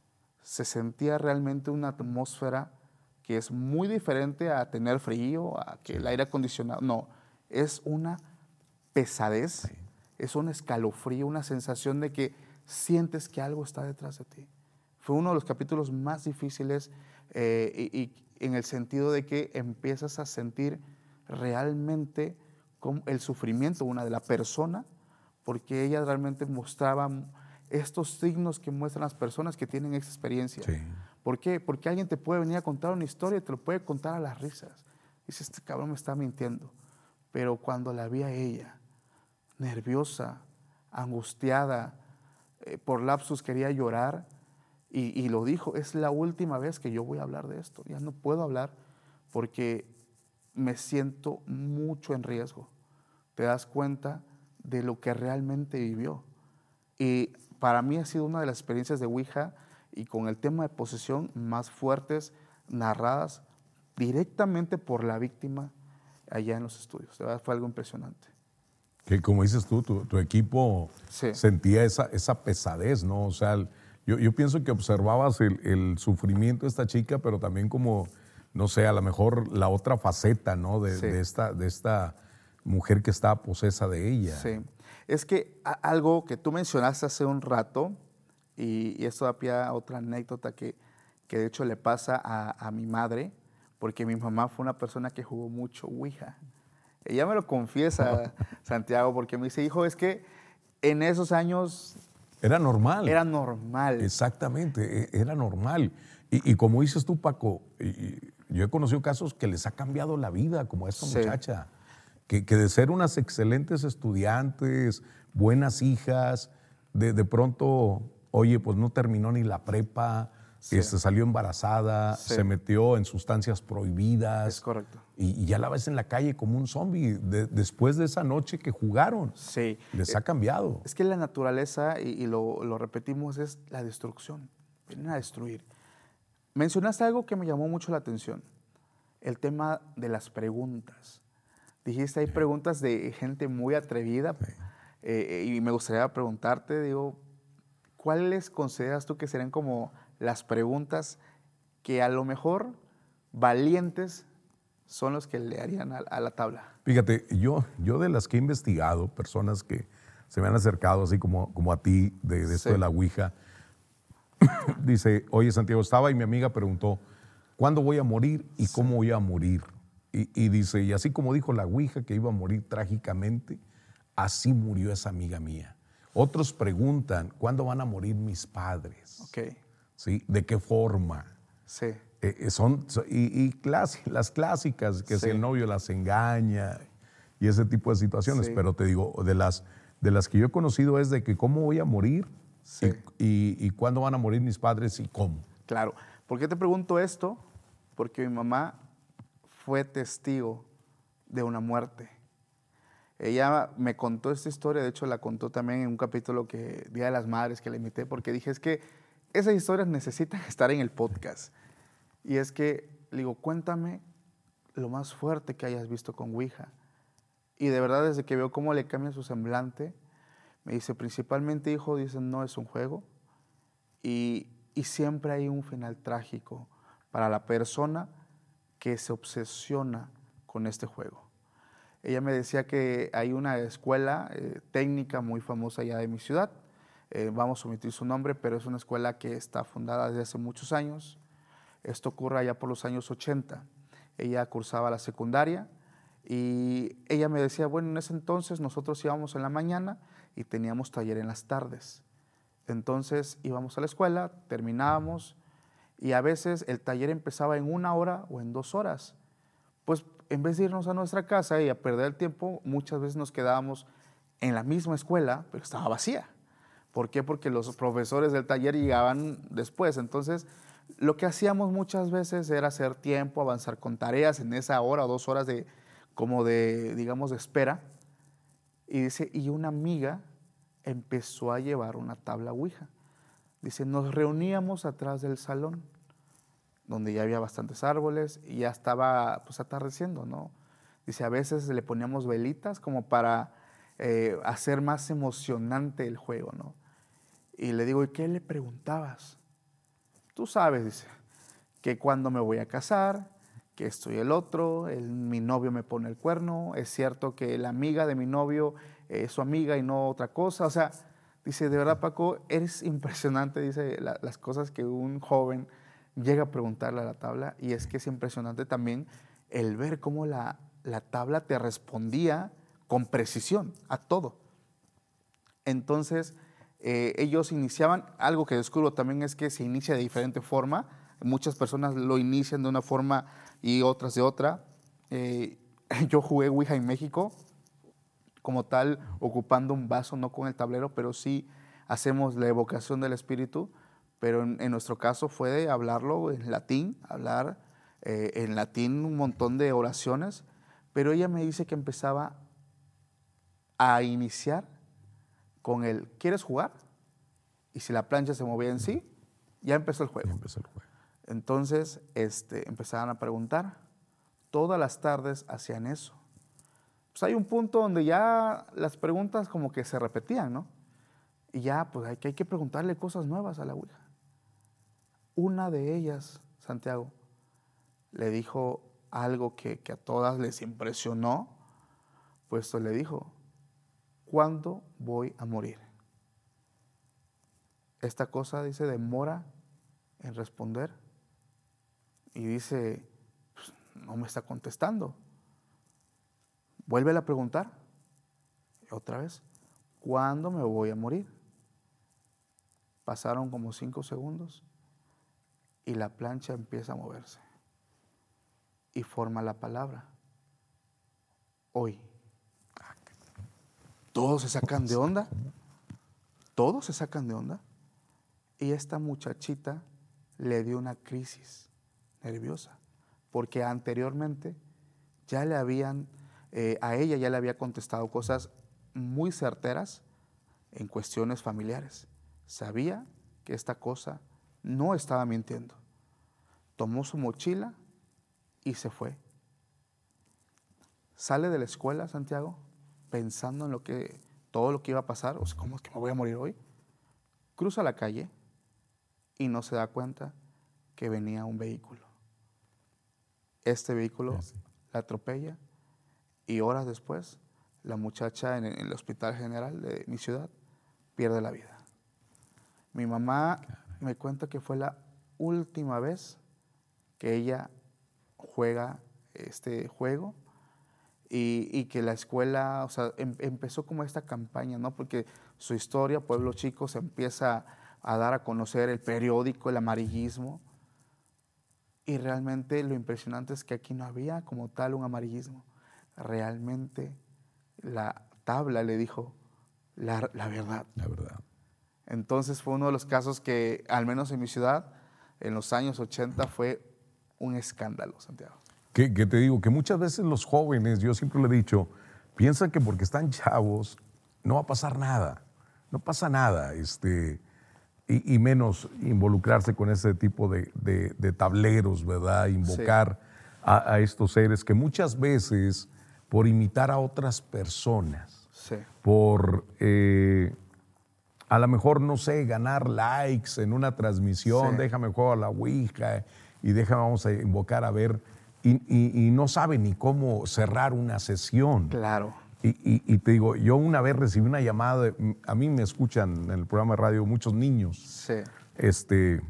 se sentía realmente una atmósfera que es muy diferente a tener frío, a que el aire acondicionado, no, es una pesadez, sí. Es un escalofrío, una sensación de que sientes que algo está detrás de ti. Fue uno de los capítulos más difíciles eh, y, y en el sentido de que empiezas a sentir realmente como el sufrimiento una de la persona, porque ella realmente mostraba estos signos que muestran las personas que tienen esa experiencia. Sí. ¿Por qué? Porque alguien te puede venir a contar una historia y te lo puede contar a las risas. Dices, este cabrón me está mintiendo. Pero cuando la vi a ella, nerviosa, angustiada, eh, por lapsus quería llorar, y, y lo dijo, es la última vez que yo voy a hablar de esto. Ya no puedo hablar porque me siento mucho en riesgo. Te das cuenta de lo que realmente vivió. Y para mí ha sido una de las experiencias de Ouija y con el tema de posesión más fuertes, narradas directamente por la víctima allá en los estudios. De verdad fue algo impresionante. Que como dices tú, tu, tu equipo sí. sentía esa, esa pesadez, ¿no? O sea, yo, yo pienso que observabas el, el sufrimiento de esta chica, pero también como, no sé, a lo mejor la otra faceta, ¿no? De, sí. de, esta, de esta mujer que estaba posesa de ella. Sí. Es que algo que tú mencionaste hace un rato, y, y esto da pie a otra anécdota que, que de hecho le pasa a, a mi madre, porque mi mamá fue una persona que jugó mucho Ouija. Ella me lo confiesa, Santiago, porque me dice, hijo, es que en esos años... Era normal. Era normal. Exactamente, era normal. Y, y como dices tú, Paco, y, y yo he conocido casos que les ha cambiado la vida, como a esta sí. muchacha. Que, que de ser unas excelentes estudiantes, buenas hijas, de, de pronto, oye, pues no terminó ni la prepa, sí. este, salió embarazada, sí. se metió en sustancias prohibidas. Es correcto. Y, y ya la ves en la calle como un zombie de, después de esa noche que jugaron. Sí. Les ha cambiado. Es que la naturaleza, y, y lo, lo repetimos, es la destrucción. Vienen a destruir. Mencionaste algo que me llamó mucho la atención, el tema de las preguntas. Dijiste, hay preguntas de gente muy atrevida, sí. eh, y me gustaría preguntarte, digo, ¿cuáles consideras tú que serían como las preguntas que a lo mejor valientes son los que le harían a, a la tabla? Fíjate, yo, yo de las que he investigado, personas que se me han acercado así como, como a ti, de, de esto sí. de la Ouija, Dice, oye Santiago, estaba y mi amiga preguntó, ¿cuándo voy a morir y sí. cómo voy a morir? Y, y dice, y así como dijo la Ouija que iba a morir trágicamente, así murió esa amiga mía. Otros preguntan, ¿cuándo van a morir mis padres? Okay. ¿Sí? ¿De qué forma? Sí. Eh, son, y, y clas, las clásicas, que sí. si el novio las engaña y ese tipo de situaciones. Sí. Pero te digo, de las, de las que yo he conocido es de que cómo voy a morir sí. y, y, y cuándo van a morir mis padres y cómo. Claro. ¿Por qué te pregunto esto? Porque mi mamá fue testigo de una muerte. Ella me contó esta historia, de hecho la contó también en un capítulo que Día de las Madres que le invité, porque dije, es que esas historias necesitan estar en el podcast. Y es que, le digo, cuéntame lo más fuerte que hayas visto con Ouija. Y de verdad, desde que veo cómo le cambia su semblante, me dice, principalmente, hijo, dice, no es un juego. Y, y siempre hay un final trágico para la persona que se obsesiona con este juego. Ella me decía que hay una escuela eh, técnica muy famosa allá de mi ciudad, eh, vamos a omitir su nombre, pero es una escuela que está fundada desde hace muchos años. Esto ocurre allá por los años ochenta. Ella cursaba la secundaria y ella me decía, bueno, en ese entonces nosotros íbamos en la mañana y teníamos taller en las tardes. Entonces íbamos a la escuela, terminábamos y a veces el taller empezaba en una hora o en dos horas. Pues en vez de irnos a nuestra casa y a perder el tiempo, muchas veces nos quedábamos en la misma escuela, pero estaba vacía. ¿Por qué? Porque los profesores del taller llegaban después. Entonces, lo que hacíamos muchas veces era hacer tiempo, avanzar con tareas en esa hora o dos horas de, como de, digamos, de espera. Y dice, y una amiga empezó a llevar una tabla Ouija. Dice, nos reuníamos atrás del salón, donde ya había bastantes árboles y ya estaba pues atardeciendo, ¿no? Dice, a veces le poníamos velitas como para eh, hacer más emocionante el juego, ¿no? Y le digo, ¿y qué le preguntabas? Tú sabes, dice, que cuando me voy a casar, que esto y el otro, el, mi novio me pone el cuerno, es cierto que la amiga de mi novio es su amiga y no otra cosa. O sea, dice, de verdad, Paco, eres impresionante, dice, la, las cosas que un joven llega a preguntarle a la tabla, y es que es impresionante también el ver cómo la, la tabla te respondía con precisión a todo. Entonces, eh, ellos iniciaban, algo que descubro también es que se inicia de diferente forma, muchas personas lo inician de una forma y otras de otra. Eh, yo jugué Ouija en México, como tal, ocupando un vaso, no con el tablero, pero sí hacemos la evocación del espíritu. Pero en, en nuestro caso fue de hablarlo en latín, hablar eh, en latín un montón de oraciones, pero ella me dice que empezaba a iniciar con el, ¿quieres jugar? Y si la plancha se movía en sí, ya empezó el juego. Ya empezó el juego. Entonces este, empezaban a preguntar, todas las tardes hacían eso. Pues hay un punto donde ya las preguntas como que se repetían, ¿no? Y ya pues hay que, hay que preguntarle cosas nuevas a la Ouija. Una de ellas, Santiago, le dijo algo que, que a todas les impresionó, pues le dijo, ¿cuándo voy a morir? Esta cosa, dice, demora en responder y dice, pues, no me está contestando. Vuelve a preguntar, y otra vez, ¿cuándo me voy a morir? Pasaron como cinco segundos. Y la plancha empieza a moverse y forma la palabra hoy. Todos se sacan de onda, todos se sacan de onda. Y esta muchachita le dio una crisis nerviosa, porque anteriormente ya le habían, eh, a ella ya le había contestado cosas muy certeras en cuestiones familiares. Sabía que esta cosa no estaba mintiendo. Tomó su mochila y se fue. Sale de la escuela, Santiago, pensando en lo que, todo lo que iba a pasar. O sea, ¿cómo es que me voy a morir hoy? Cruza la calle y no se da cuenta que venía un vehículo. Este vehículo sí, sí. la atropella y horas después la muchacha en el Hospital General de mi ciudad pierde la vida. Mi mamá me cuenta que fue la última vez que ella juega este juego y, y que la escuela, o sea, em, empezó como esta campaña, ¿no? Porque su historia, Pueblo Chico, se empieza a dar a conocer el periódico, el amarillismo, y realmente lo impresionante es que aquí no había como tal un amarillismo. Realmente la tabla le dijo la, la verdad. La verdad. Entonces fue uno de los casos que, al menos en mi ciudad, en los años ochenta fue un escándalo, Santiago. Que, que te digo, que muchas veces los jóvenes, yo siempre le he dicho, piensan que porque están chavos no va a pasar nada, no pasa nada, este, y, y menos involucrarse con ese tipo de, de, de tableros, ¿verdad? Invocar sí. a, a estos seres que muchas veces, por imitar a otras personas, sí. por... Eh, a lo mejor, no sé, ganar likes en una transmisión, sí. déjame jugar a la Ouija y déjame, vamos a invocar a ver, y, y, y no sabe ni cómo cerrar una sesión. Claro. Y, y, y te digo, yo una vez recibí una llamada, de, a mí me escuchan en el programa de radio muchos niños. Sí. Este,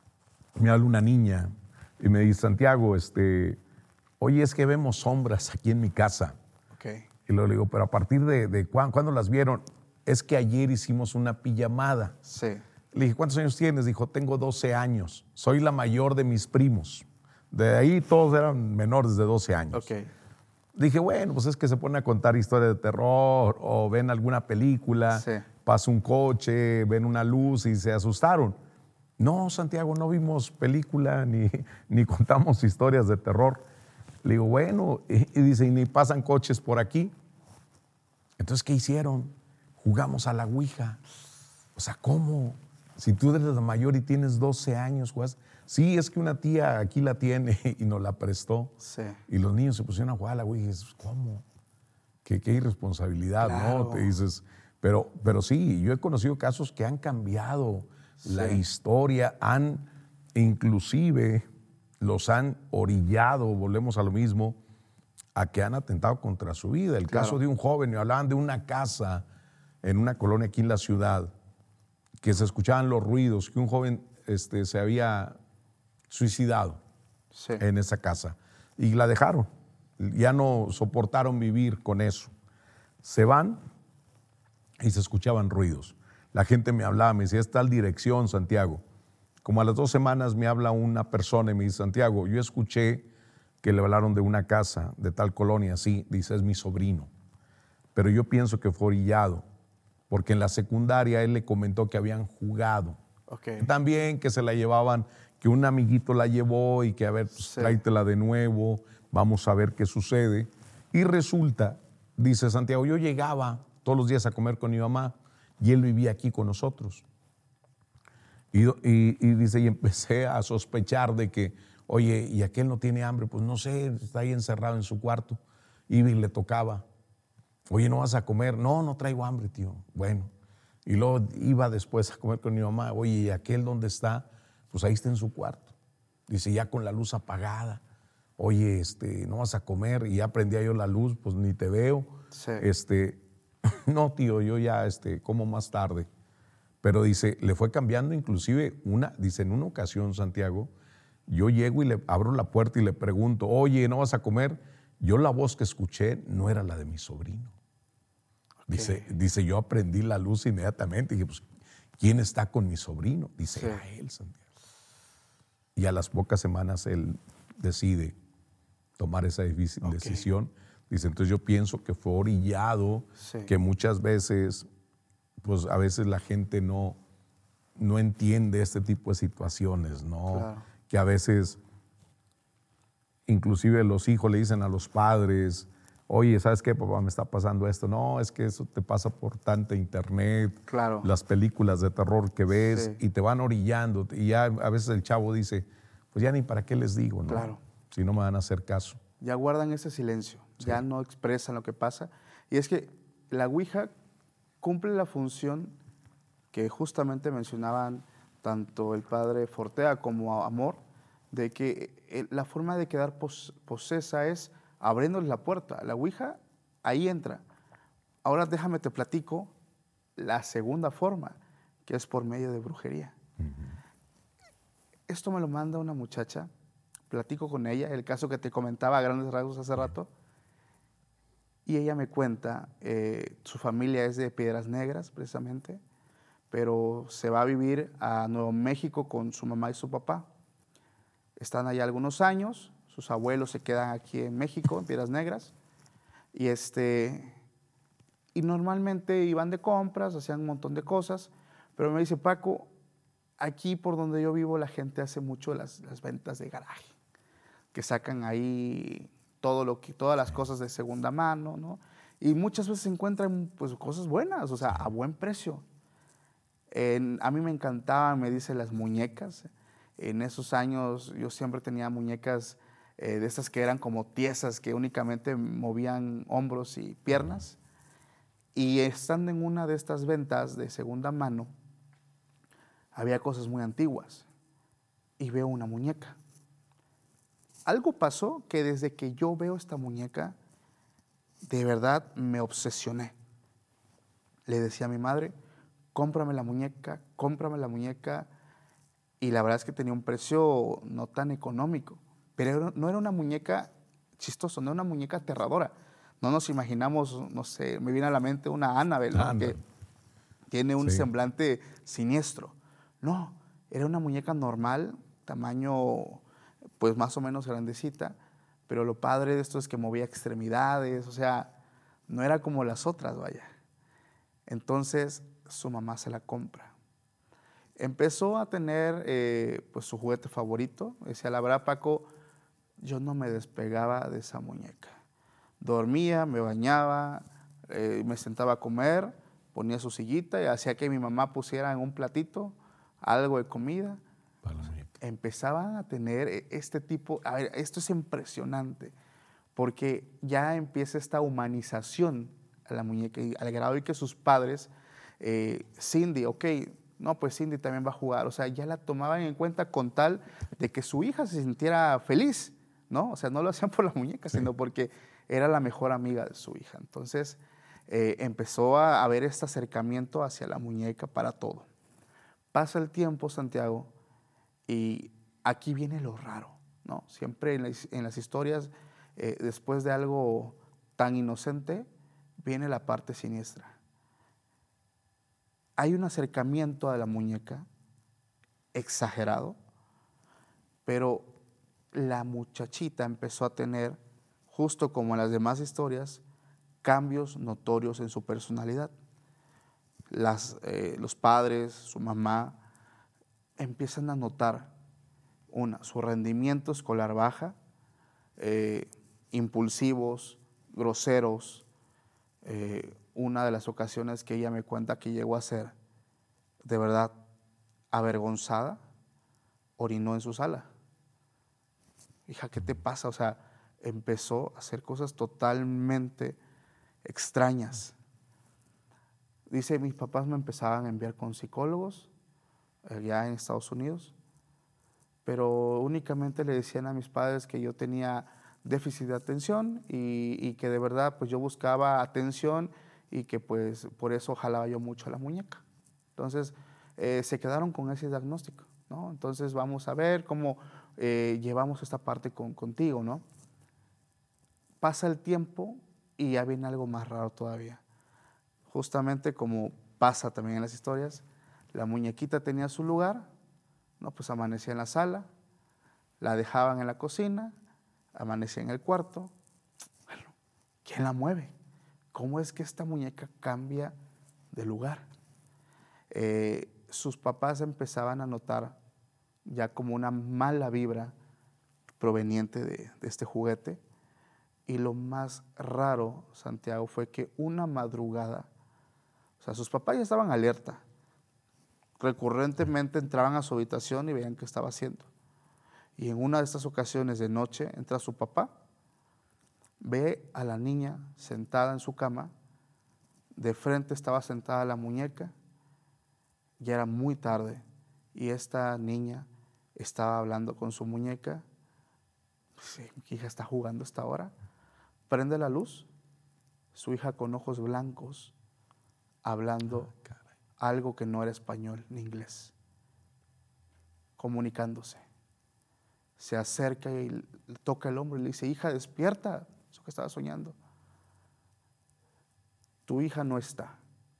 me habla una niña y me dice, Santiago, este, oye, es que vemos sombras aquí en mi casa. Okay. Y luego le digo, pero a partir de, de ¿cuándo, ¿cuándo las vieron? Es que ayer hicimos una pijamada. Sí. Le dije, ¿cuántos años tienes? Dijo, tengo doce años. Soy la mayor de mis primos. De ahí todos eran menores de doce años. Okay. Dije, bueno, pues es que se ponen a contar historias de terror o ven alguna película, sí. pasa un coche, ven una luz y se asustaron. No, Santiago, no vimos película ni, ni contamos historias de terror. Le digo, bueno, y, y dice, ¿y ni pasan coches por aquí? Entonces, ¿qué hicieron? Jugamos a la Ouija. O sea, ¿cómo? Si tú eres la mayor y tienes doce años, juegas. Sí, es que una tía aquí la tiene y nos la prestó. Sí. Y los niños se pusieron a jugar a la Ouija. Y dices, ¿cómo? Qué, qué irresponsabilidad, claro. ¿no? Te dices, pero, pero sí, yo he conocido casos que han cambiado sí. la historia, han inclusive los han orillado, volvemos a lo mismo, a que han atentado contra su vida. El claro. caso de un joven, me hablaban de una casa en una colonia aquí en la ciudad, que se escuchaban los ruidos, que un joven este, se había suicidado sí. en esa casa y la dejaron. Ya no soportaron vivir con eso. Se van y se escuchaban ruidos. La gente me hablaba, me decía, es tal dirección, Santiago. Como a las dos semanas me habla una persona y me dice, Santiago, yo escuché que le hablaron de una casa de tal colonia. Sí, dice, es mi sobrino. Pero yo pienso que fue orillado, porque en la secundaria él le comentó que habían jugado. Okay. También que se la llevaban, que un amiguito la llevó y que a ver, pues, sí. tráetela de nuevo, vamos a ver qué sucede. Y resulta, dice Santiago, yo llegaba todos los días a comer con mi mamá y él vivía aquí con nosotros. Y, y, y dice, y empecé a sospechar de que, oye, ¿y aquel no tiene hambre? Pues no sé, está ahí encerrado en su cuarto. Y le tocaba. Oye, ¿no vas a comer? No, no traigo hambre, tío. Bueno, y luego iba después a comer con mi mamá. Oye, ¿y aquel dónde está? Pues ahí está en su cuarto. Dice, ya con la luz apagada. Oye, este, ¿no vas a comer? Y ya prendía yo la luz, pues ni te veo. Sí. Este, no, tío, yo ya este, como más tarde. Pero dice, le fue cambiando inclusive una, dice, en una ocasión, Santiago, yo llego y le abro la puerta y le pregunto, oye, ¿no vas a comer? Yo la voz que escuché no era la de mi sobrino. Okay. Dice, dice, yo aprendí la luz inmediatamente. Dije, pues, ¿quién está con mi sobrino? Dice, sí. a él, Santiago. Y a las pocas semanas él decide tomar esa difícil okay. decisión. Dice, entonces yo pienso que fue orillado, sí. que muchas veces, pues a veces la gente no, no entiende este tipo de situaciones, ¿no? Claro. Que a veces, inclusive los hijos le dicen a los padres, oye, ¿sabes qué, papá? Me está pasando esto. No, es que eso te pasa por tanta internet, claro. las películas de terror que ves sí. y te van orillando. Y ya a veces el chavo dice, pues ya ni para qué les digo, ¿no? Claro. Si no me van a hacer caso. Ya guardan ese silencio, sí. ya no expresan lo que pasa. Y es que la Ouija cumple la función que justamente mencionaban tanto el padre Fortea como Amor, de que la forma de quedar pos posesa es abriéndoles la puerta. La Ouija ahí entra. Ahora déjame te platico la segunda forma, que es por medio de brujería. Uh-huh. Esto me lo manda una muchacha, platico con ella, el caso que te comentaba a grandes rasgos hace rato, y ella me cuenta, eh, su familia es de Piedras Negras precisamente, pero se va a vivir a Nuevo México con su mamá y su papá. Están allá algunos años, sus abuelos se quedan aquí en México, en Piedras Negras, y, este, y normalmente iban de compras, hacían un montón de cosas, pero me dice, Paco, aquí por donde yo vivo la gente hace mucho las, las ventas de garaje, que sacan ahí todo lo que, todas las cosas de segunda mano, ¿no? Y muchas veces se encuentran pues, cosas buenas, o sea, a buen precio. En, a mí me encantaban, me dice, las muñecas. En esos años yo siempre tenía muñecas eh, de estas que eran como tiesas, que únicamente movían hombros y piernas. Y estando en una de estas ventas de segunda mano, había cosas muy antiguas. Y veo una muñeca. Algo pasó que desde que yo veo esta muñeca, de verdad me obsesioné. Le decía a mi madre, cómprame la muñeca, cómprame la muñeca. Y la verdad es que tenía un precio no tan económico. Pero no era una muñeca chistosa, no era una muñeca aterradora. No nos imaginamos, no sé, me viene a la mente una Annabelle, ¿no? Que tiene un sí. semblante siniestro. No, era una muñeca normal, tamaño pues más o menos grandecita, pero lo padre de esto es que movía extremidades, o sea, no era como las otras, vaya. Entonces su mamá se la compra. Empezó a tener eh, pues su juguete favorito. Decía, la verdad, Paco, yo no me despegaba de esa muñeca. Dormía, me bañaba, eh, me sentaba a comer, ponía su sillita y hacía que mi mamá pusiera en un platito algo de comida. Para la muñeca. Empezaban a tener este tipo, a ver, esto es impresionante, porque ya empieza esta humanización a la muñeca, y al grado de que sus padres, eh, Cindy, ok, no, pues Cindy también va a jugar, o sea, ya la tomaban en cuenta con tal de que su hija se sintiera feliz, ¿no? O sea, no lo hacían por la muñeca, sí. sino porque era la mejor amiga de su hija. Entonces, eh, empezó a haber este acercamiento hacia la muñeca para todo. Pasa el tiempo, Santiago, y aquí viene lo raro, ¿no? Siempre en las, en las historias, eh, después de algo tan inocente, viene la parte siniestra. Hay un acercamiento a la muñeca exagerado, pero la muchachita empezó a tener, justo como en las demás historias, cambios notorios en su personalidad. Las, eh, los padres, su mamá, empiezan a notar, una, su rendimiento escolar baja, eh, impulsivos, groseros. Eh, una de las ocasiones que ella me cuenta que llegó a ser de verdad avergonzada, orinó en su sala. Hija, ¿qué te pasa? O sea, empezó a hacer cosas totalmente extrañas. Dice, mis papás me empezaban a enviar con psicólogos allá en Estados Unidos, pero únicamente le decían a mis padres que yo tenía déficit de atención y, y que de verdad pues yo buscaba atención y que pues por eso jalaba yo mucho a la muñeca. Entonces eh, se quedaron con ese diagnóstico, ¿no? Entonces vamos a ver cómo eh, llevamos esta parte con, contigo, ¿no? Pasa el tiempo y ya viene algo más raro todavía. Justamente como pasa también en las historias, la muñequita tenía su lugar, ¿no? Pues amanecía en la sala, la dejaban en la cocina, amanecía en el cuarto. Bueno, ¿quién la mueve? ¿Cómo es que esta muñeca cambia de lugar? Eh, sus papás empezaban a notar ya como una mala vibra proveniente de, de este juguete. Y lo más raro, Santiago, fue que una madrugada, o sea, sus papás ya estaban alerta. Recurrentemente entraban a su habitación y veían qué estaba haciendo. Y en una de estas ocasiones de noche entra su papá, ve a la niña sentada en su cama, de frente estaba sentada la muñeca, ya era muy tarde y esta niña estaba hablando con su muñeca. Sí, mi hija está jugando a esta hora. Prende la luz, su hija con ojos blancos, hablando algo que no era español ni inglés. comunicándose. Se acerca y le toca el hombro y le dice, hija, despierta, eso que estaba soñando. Tu hija no está.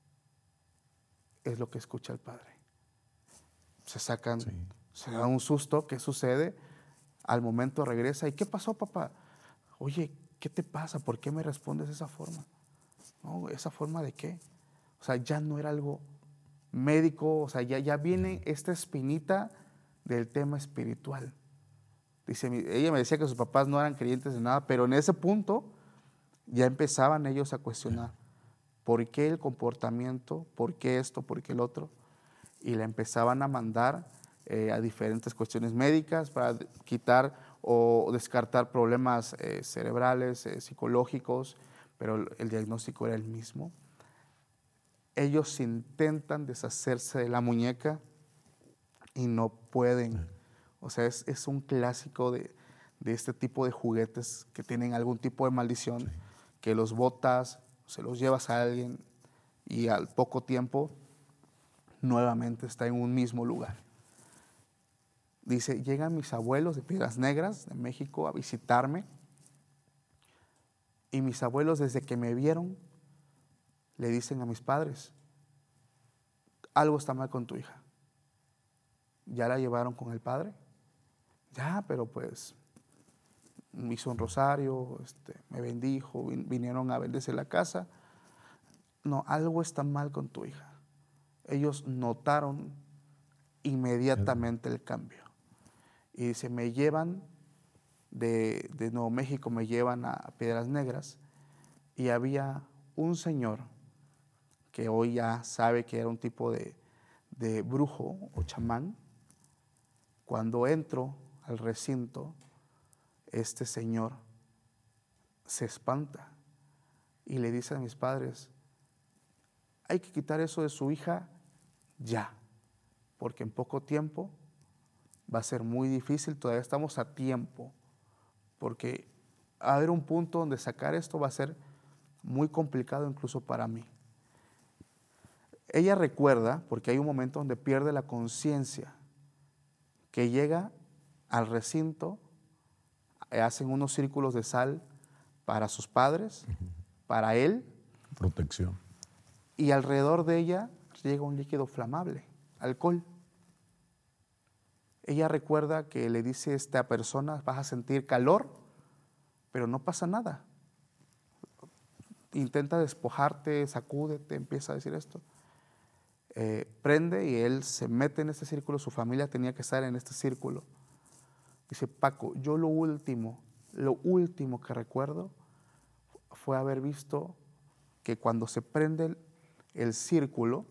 Es lo que escucha el padre. Se sacan, sí. se da un susto, ¿qué sucede? Al momento regresa, ¿y qué pasó, papá? Oye, ¿qué te pasa? ¿Por qué me respondes de esa forma? No, ¿esa forma de qué? O sea, ya no era algo médico, o sea, ya, ya viene esta espinita del tema espiritual. Dice, ella me decía que sus papás no eran creyentes de nada, pero en ese punto ya empezaban ellos a cuestionar por qué el comportamiento, por qué esto, por qué el otro, y la empezaban a mandar eh, a diferentes cuestiones médicas para quitar o descartar problemas eh, cerebrales, eh, psicológicos, pero el, el diagnóstico era el mismo. Ellos intentan deshacerse de la muñeca y no pueden. O sea, es, es un clásico de, de este tipo de juguetes que tienen algún tipo de maldición, sí. que los botas, se los llevas a alguien y al poco tiempo nuevamente está en un mismo lugar. Dice, llegan mis abuelos de Piedras Negras, de México, a visitarme, y mis abuelos desde que me vieron le dicen a mis padres, algo está mal con tu hija. ¿Ya la llevaron con el padre? Ya, pero pues me hizo un rosario, este, me bendijo, vin, vinieron a bendecir la casa. No, algo está mal con tu hija. Ellos notaron inmediatamente el cambio. Y dice, me llevan de, de Nuevo México, me llevan a Piedras Negras, y había un señor que hoy ya sabe que era un tipo de, de brujo o chamán. Cuando entro al recinto, este señor se espanta y le dice a mis padres, hay que quitar eso de su hija ya, porque en poco tiempo va a ser muy difícil, todavía estamos a tiempo, porque va a haber un punto donde sacar esto va a ser muy complicado incluso para mí. Ella recuerda, porque hay un momento donde pierde la conciencia, que llega al recinto, hacen unos círculos de sal para sus padres, uh-huh. para él. Protección. Y alrededor de ella llega un líquido flamable, alcohol. Ella recuerda que le dice a esta persona, vas a sentir calor, pero no pasa nada. Intenta despojarte, sacúdete, empieza a decir esto. Eh, prende y él se mete en este círculo, su familia tenía que estar en este círculo. Dice, Paco, yo lo último, lo último que recuerdo fue haber visto que cuando se prende el, el círculo,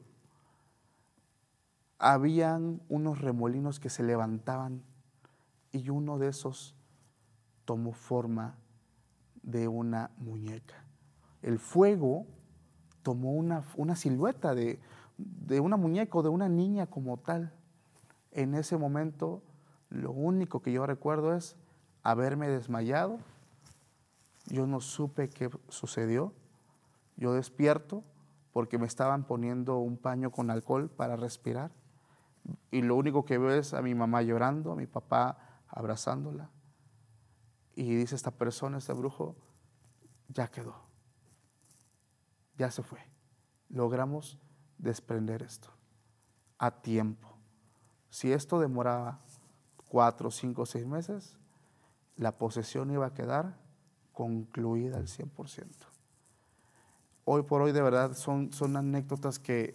habían unos remolinos que se levantaban y uno de esos tomó forma de una muñeca. El fuego tomó una, una silueta de, de una muñeca o de una niña como tal. En ese momento, lo único que yo recuerdo es haberme desmayado. Yo no supe qué sucedió. Yo despierto porque me estaban poniendo un paño con alcohol para respirar. Y lo único que veo es a mi mamá llorando, a mi papá abrazándola. Y dice esta persona, este brujo, ya quedó. Ya se fue. Logramos desprender esto a tiempo. Si esto demoraba cuatro, cinco, seis meses, la posesión iba a quedar concluida al cien por ciento. Hoy por hoy, de verdad, son, son anécdotas que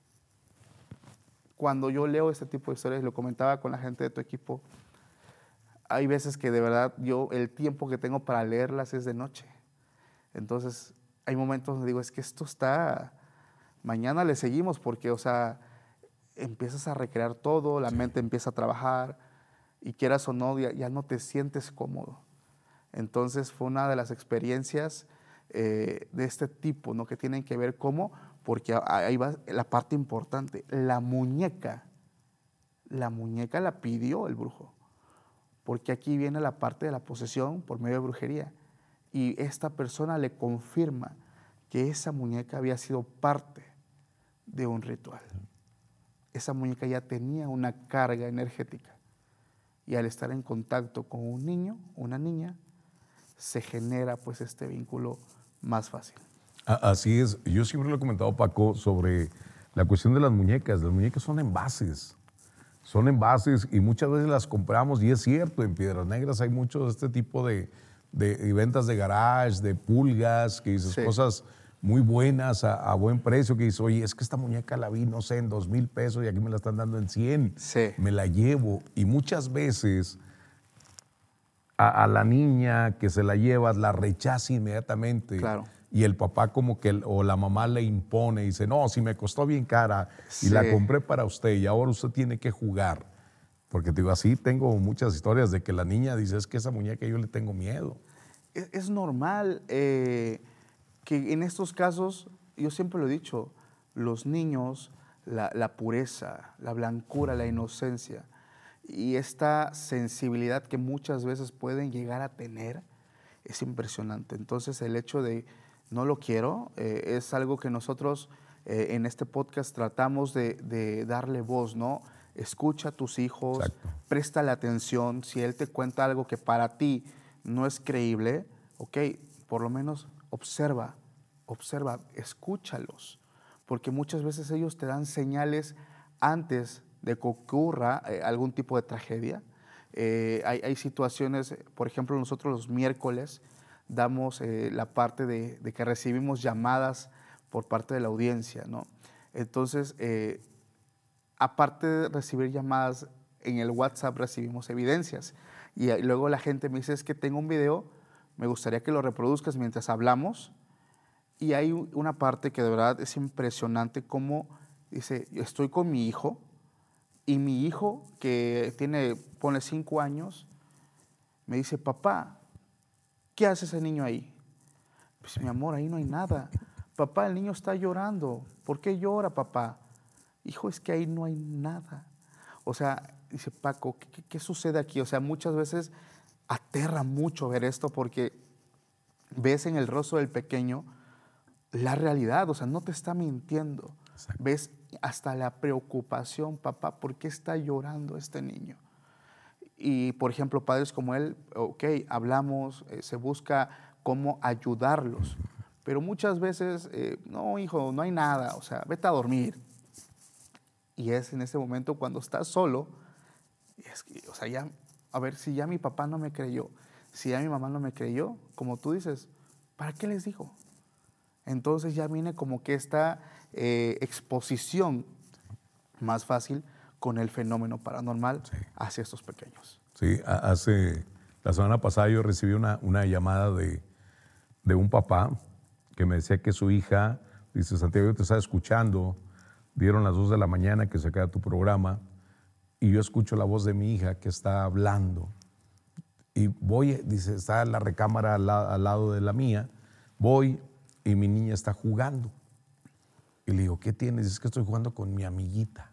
cuando yo leo este tipo de historias, lo comentaba con la gente de tu equipo, hay veces que de verdad yo el tiempo que tengo para leerlas es de noche. Entonces, hay momentos donde digo, es que esto está, mañana le seguimos porque, o sea, empiezas a recrear todo, la sí. mente empieza a trabajar y quieras o no, ya, ya no te sientes cómodo. Entonces, fue una de las experiencias eh, de este tipo, ¿no? Que tienen que ver cómo, porque ahí va la parte importante, la muñeca, la muñeca la pidió el brujo, porque aquí viene la parte de la posesión por medio de brujería. Y esta persona le confirma que esa muñeca había sido parte de un ritual. Esa muñeca ya tenía una carga energética. y al estar en contacto con un niño, una niña, se genera pues este vínculo más fácil. Así es. Yo siempre lo he comentado, Paco, sobre la cuestión de las muñecas. Las muñecas son envases. Son envases y muchas veces las compramos, y es cierto, en Piedras Negras hay mucho de este tipo de, de, de ventas de garage, de pulgas, que dices, sí, cosas muy buenas a, a buen precio, que dices, oye, es que esta muñeca la vi, no sé, en dos mil pesos y aquí me la están dando en cien. Sí. Me la llevo. Y muchas veces a, a la niña que se la llevas la rechaza inmediatamente. Claro. Y el papá como que, o la mamá le impone y dice, no, si me costó bien cara sí, y la compré para usted y ahora usted tiene que jugar. Porque te digo, así tengo muchas historias de que la niña dice, es que esa muñeca yo le tengo miedo. Es, es normal eh, que en estos casos, yo siempre lo he dicho, los niños, la, la pureza, la blancura, la inocencia y esta sensibilidad que muchas veces pueden llegar a tener es impresionante. Entonces el hecho de no lo quiero, eh, es algo que nosotros eh, en este podcast tratamos de, de darle voz, ¿no? Escucha a tus hijos, exacto, préstale atención. Si él te cuenta algo que para ti no es creíble, ok, por lo menos observa, observa, escúchalos. Porque muchas veces ellos te dan señales antes de que ocurra eh, algún tipo de tragedia. Eh, hay, hay situaciones, por ejemplo, nosotros los miércoles damos eh, la parte de, de que recibimos llamadas por parte de la audiencia, ¿no? Entonces, eh, aparte de recibir llamadas, en el WhatsApp recibimos evidencias. Y, y luego la gente me dice, es que tengo un video, me gustaría que lo reproduzcas mientras hablamos. Y hay una parte que de verdad es impresionante, como dice, estoy con mi hijo, y mi hijo, que tiene, pone cinco años, me dice, papá, ¿qué hace ese niño ahí? Pues mi amor, ahí no hay nada. Papá, el niño está llorando. ¿Por qué llora, papá? Hijo, es que ahí no hay nada. O sea, dice Paco, ¿qué, qué, qué sucede aquí? O sea, muchas veces aterra mucho ver esto porque ves en el rostro del pequeño la realidad. O sea, no te está mintiendo. Exacto. Ves hasta la preocupación, papá, ¿por qué está llorando este niño? Y, por ejemplo, padres como él, ok, hablamos, eh, se busca cómo ayudarlos. Pero muchas veces, eh, no, hijo, no hay nada, o sea, vete a dormir. Y es en ese momento cuando estás solo, es que, o sea, ya, a ver, si ya mi papá no me creyó, si ya mi mamá no me creyó, como tú dices, ¿para qué les digo? Entonces ya viene como que esta eh, exposición más fácil con el fenómeno paranormal, sí, hacia estos pequeños. Sí, hace, la semana pasada yo recibí una, una llamada de, de un papá que me decía que su hija, dice, Santiago, yo te estaba escuchando, dieron las dos de la mañana que se acaba tu programa y yo escucho la voz de mi hija que está hablando y voy, dice, está en la recámara al, al lado de la mía, voy y mi niña está jugando y le digo, ¿qué tienes? Dice, es que estoy jugando con mi amiguita.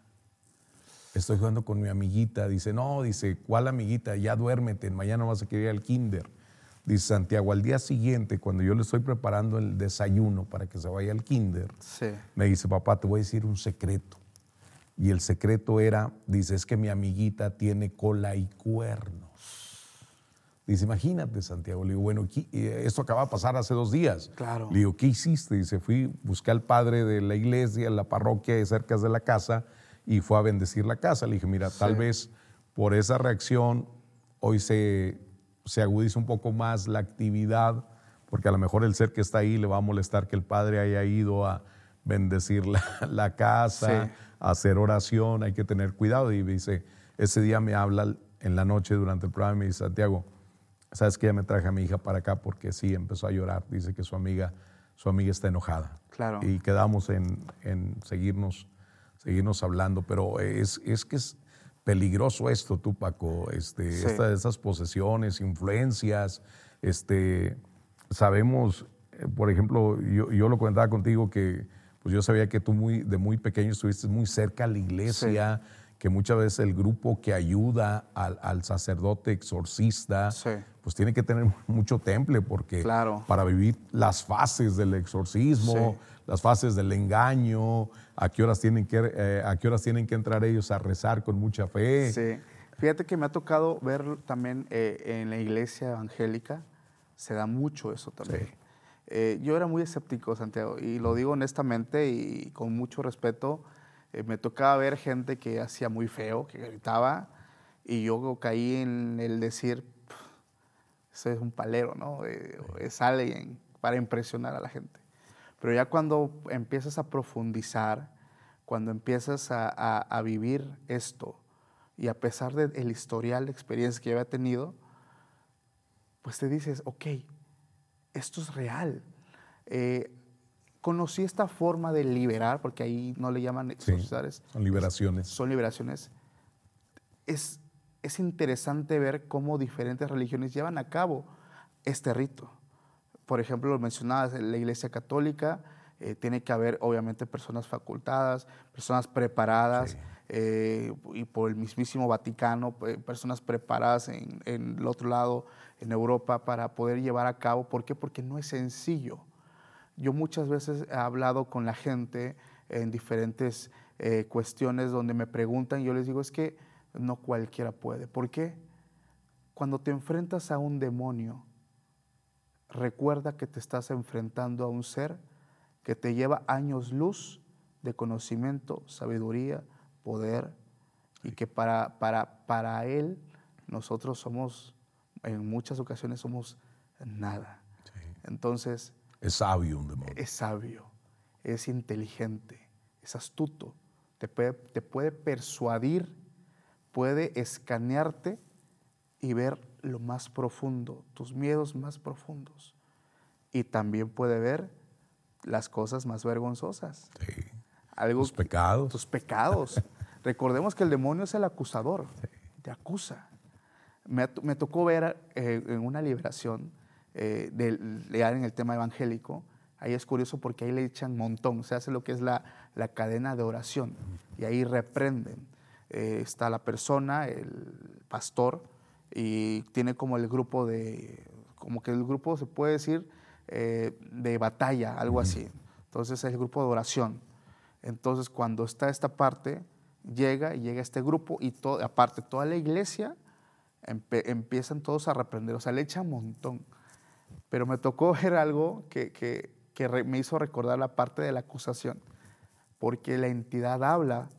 Estoy jugando con mi amiguita. Dice, no, dice, ¿cuál amiguita? Ya duérmete, mañana vas a querer ir al kinder. Dice Santiago, al día siguiente, cuando yo le estoy preparando el desayuno para que se vaya al kinder, sí, me dice, papá, te voy a decir un secreto. Y el secreto era, dice, es que mi amiguita tiene cola y cuernos. Dice, imagínate, Santiago. Le digo, bueno, esto acaba de pasar hace dos días. Claro. Le digo, ¿qué hiciste? Dice, fui, busqué al padre de la iglesia, la parroquia cerca de la casa, y fue a bendecir la casa. Le dije, mira, sí, tal vez por esa reacción hoy se, se agudiza un poco más la actividad, porque a lo mejor el ser que está ahí le va a molestar que el padre haya ido a bendecir la, la casa, sí, a hacer oración, hay que tener cuidado. Y dice, ese día me habla en la noche durante el programa y me dice, Santiago, ¿sabes qué? Ya me traje a mi hija para acá porque sí, empezó a llorar. Dice que su amiga, su amiga está enojada. Claro. Y quedamos en, en seguirnos seguirnos hablando, pero es, es que es peligroso esto, tú, Paco, este, sí, esta, estas posesiones, influencias, este, sabemos, eh, por ejemplo, yo, yo lo comentaba contigo que pues yo sabía que tú muy, de muy pequeño estuviste muy cerca a la iglesia, sí, que muchas veces el grupo que ayuda al, al sacerdote exorcista, sí, pues tiene que tener mucho temple porque claro, para vivir las fases del exorcismo, sí, las fases del engaño, a qué horas tienen que, eh, a qué horas tienen que entrar ellos a rezar con mucha fe. Sí. Fíjate que me ha tocado ver también eh, en la iglesia evangélica, se da mucho eso también. Sí. Eh, yo era muy escéptico, Santiago, y lo digo honestamente y con mucho respeto. Eh, me tocaba ver gente que hacía muy feo, que gritaba, y yo caí en el decir, eso es un palero, ¿no? Eh, es alguien para impresionar a la gente. Pero ya cuando empiezas a profundizar, cuando empiezas a, a, a vivir esto, y a pesar del historial de experiencias que yo había tenido, pues te dices, ok, esto es real. Eh, conocí esta forma de liberar, porque ahí no le llaman exorcizar, sí, son liberaciones. Son liberaciones. Es, es interesante ver cómo diferentes religiones llevan a cabo este rito. Por ejemplo, lo mencionabas, en la Iglesia Católica eh, tiene que haber obviamente personas facultadas, personas preparadas, sí. eh, y por el mismísimo Vaticano, eh, personas preparadas en, en el otro lado, en Europa, para poder llevar a cabo. ¿Por qué? Porque no es sencillo. Yo muchas veces he hablado con la gente en diferentes eh, cuestiones donde me preguntan, y yo les digo, es que no cualquiera puede. ¿Por qué? Cuando te enfrentas a un demonio, recuerda que te estás enfrentando a un ser que te lleva años luz de conocimiento, sabiduría, poder, y que para, para, para él nosotros somos, en muchas ocasiones somos nada. Sí. Entonces, es sabio un demonio. Es sabio, es inteligente, es astuto, te puede, te puede persuadir, puede escanearte y ver lo más profundo, tus miedos más profundos. Y también puede ver las cosas más vergonzosas. Sí. Algo, tus pecados. Tus pecados. Recordemos que el demonio es el acusador, sí. Te acusa. Me, me tocó ver eh, en una liberación, eh, de, de, en el tema evangélico. Ahí es curioso porque ahí le echan montón, se hace lo que es la, la cadena de oración, y ahí reprenden. Eh, está la persona, el pastor, y tiene como el grupo de, como que el grupo se puede decir eh, de batalla, algo así. Entonces es el grupo de oración. Entonces cuando está esta parte, llega y llega este grupo, y todo, aparte toda la iglesia empe, empiezan todos a reprender, o sea, le echan montón. Pero me tocó ver algo que, que, que re, me hizo recordar la parte de la acusación, porque la entidad habla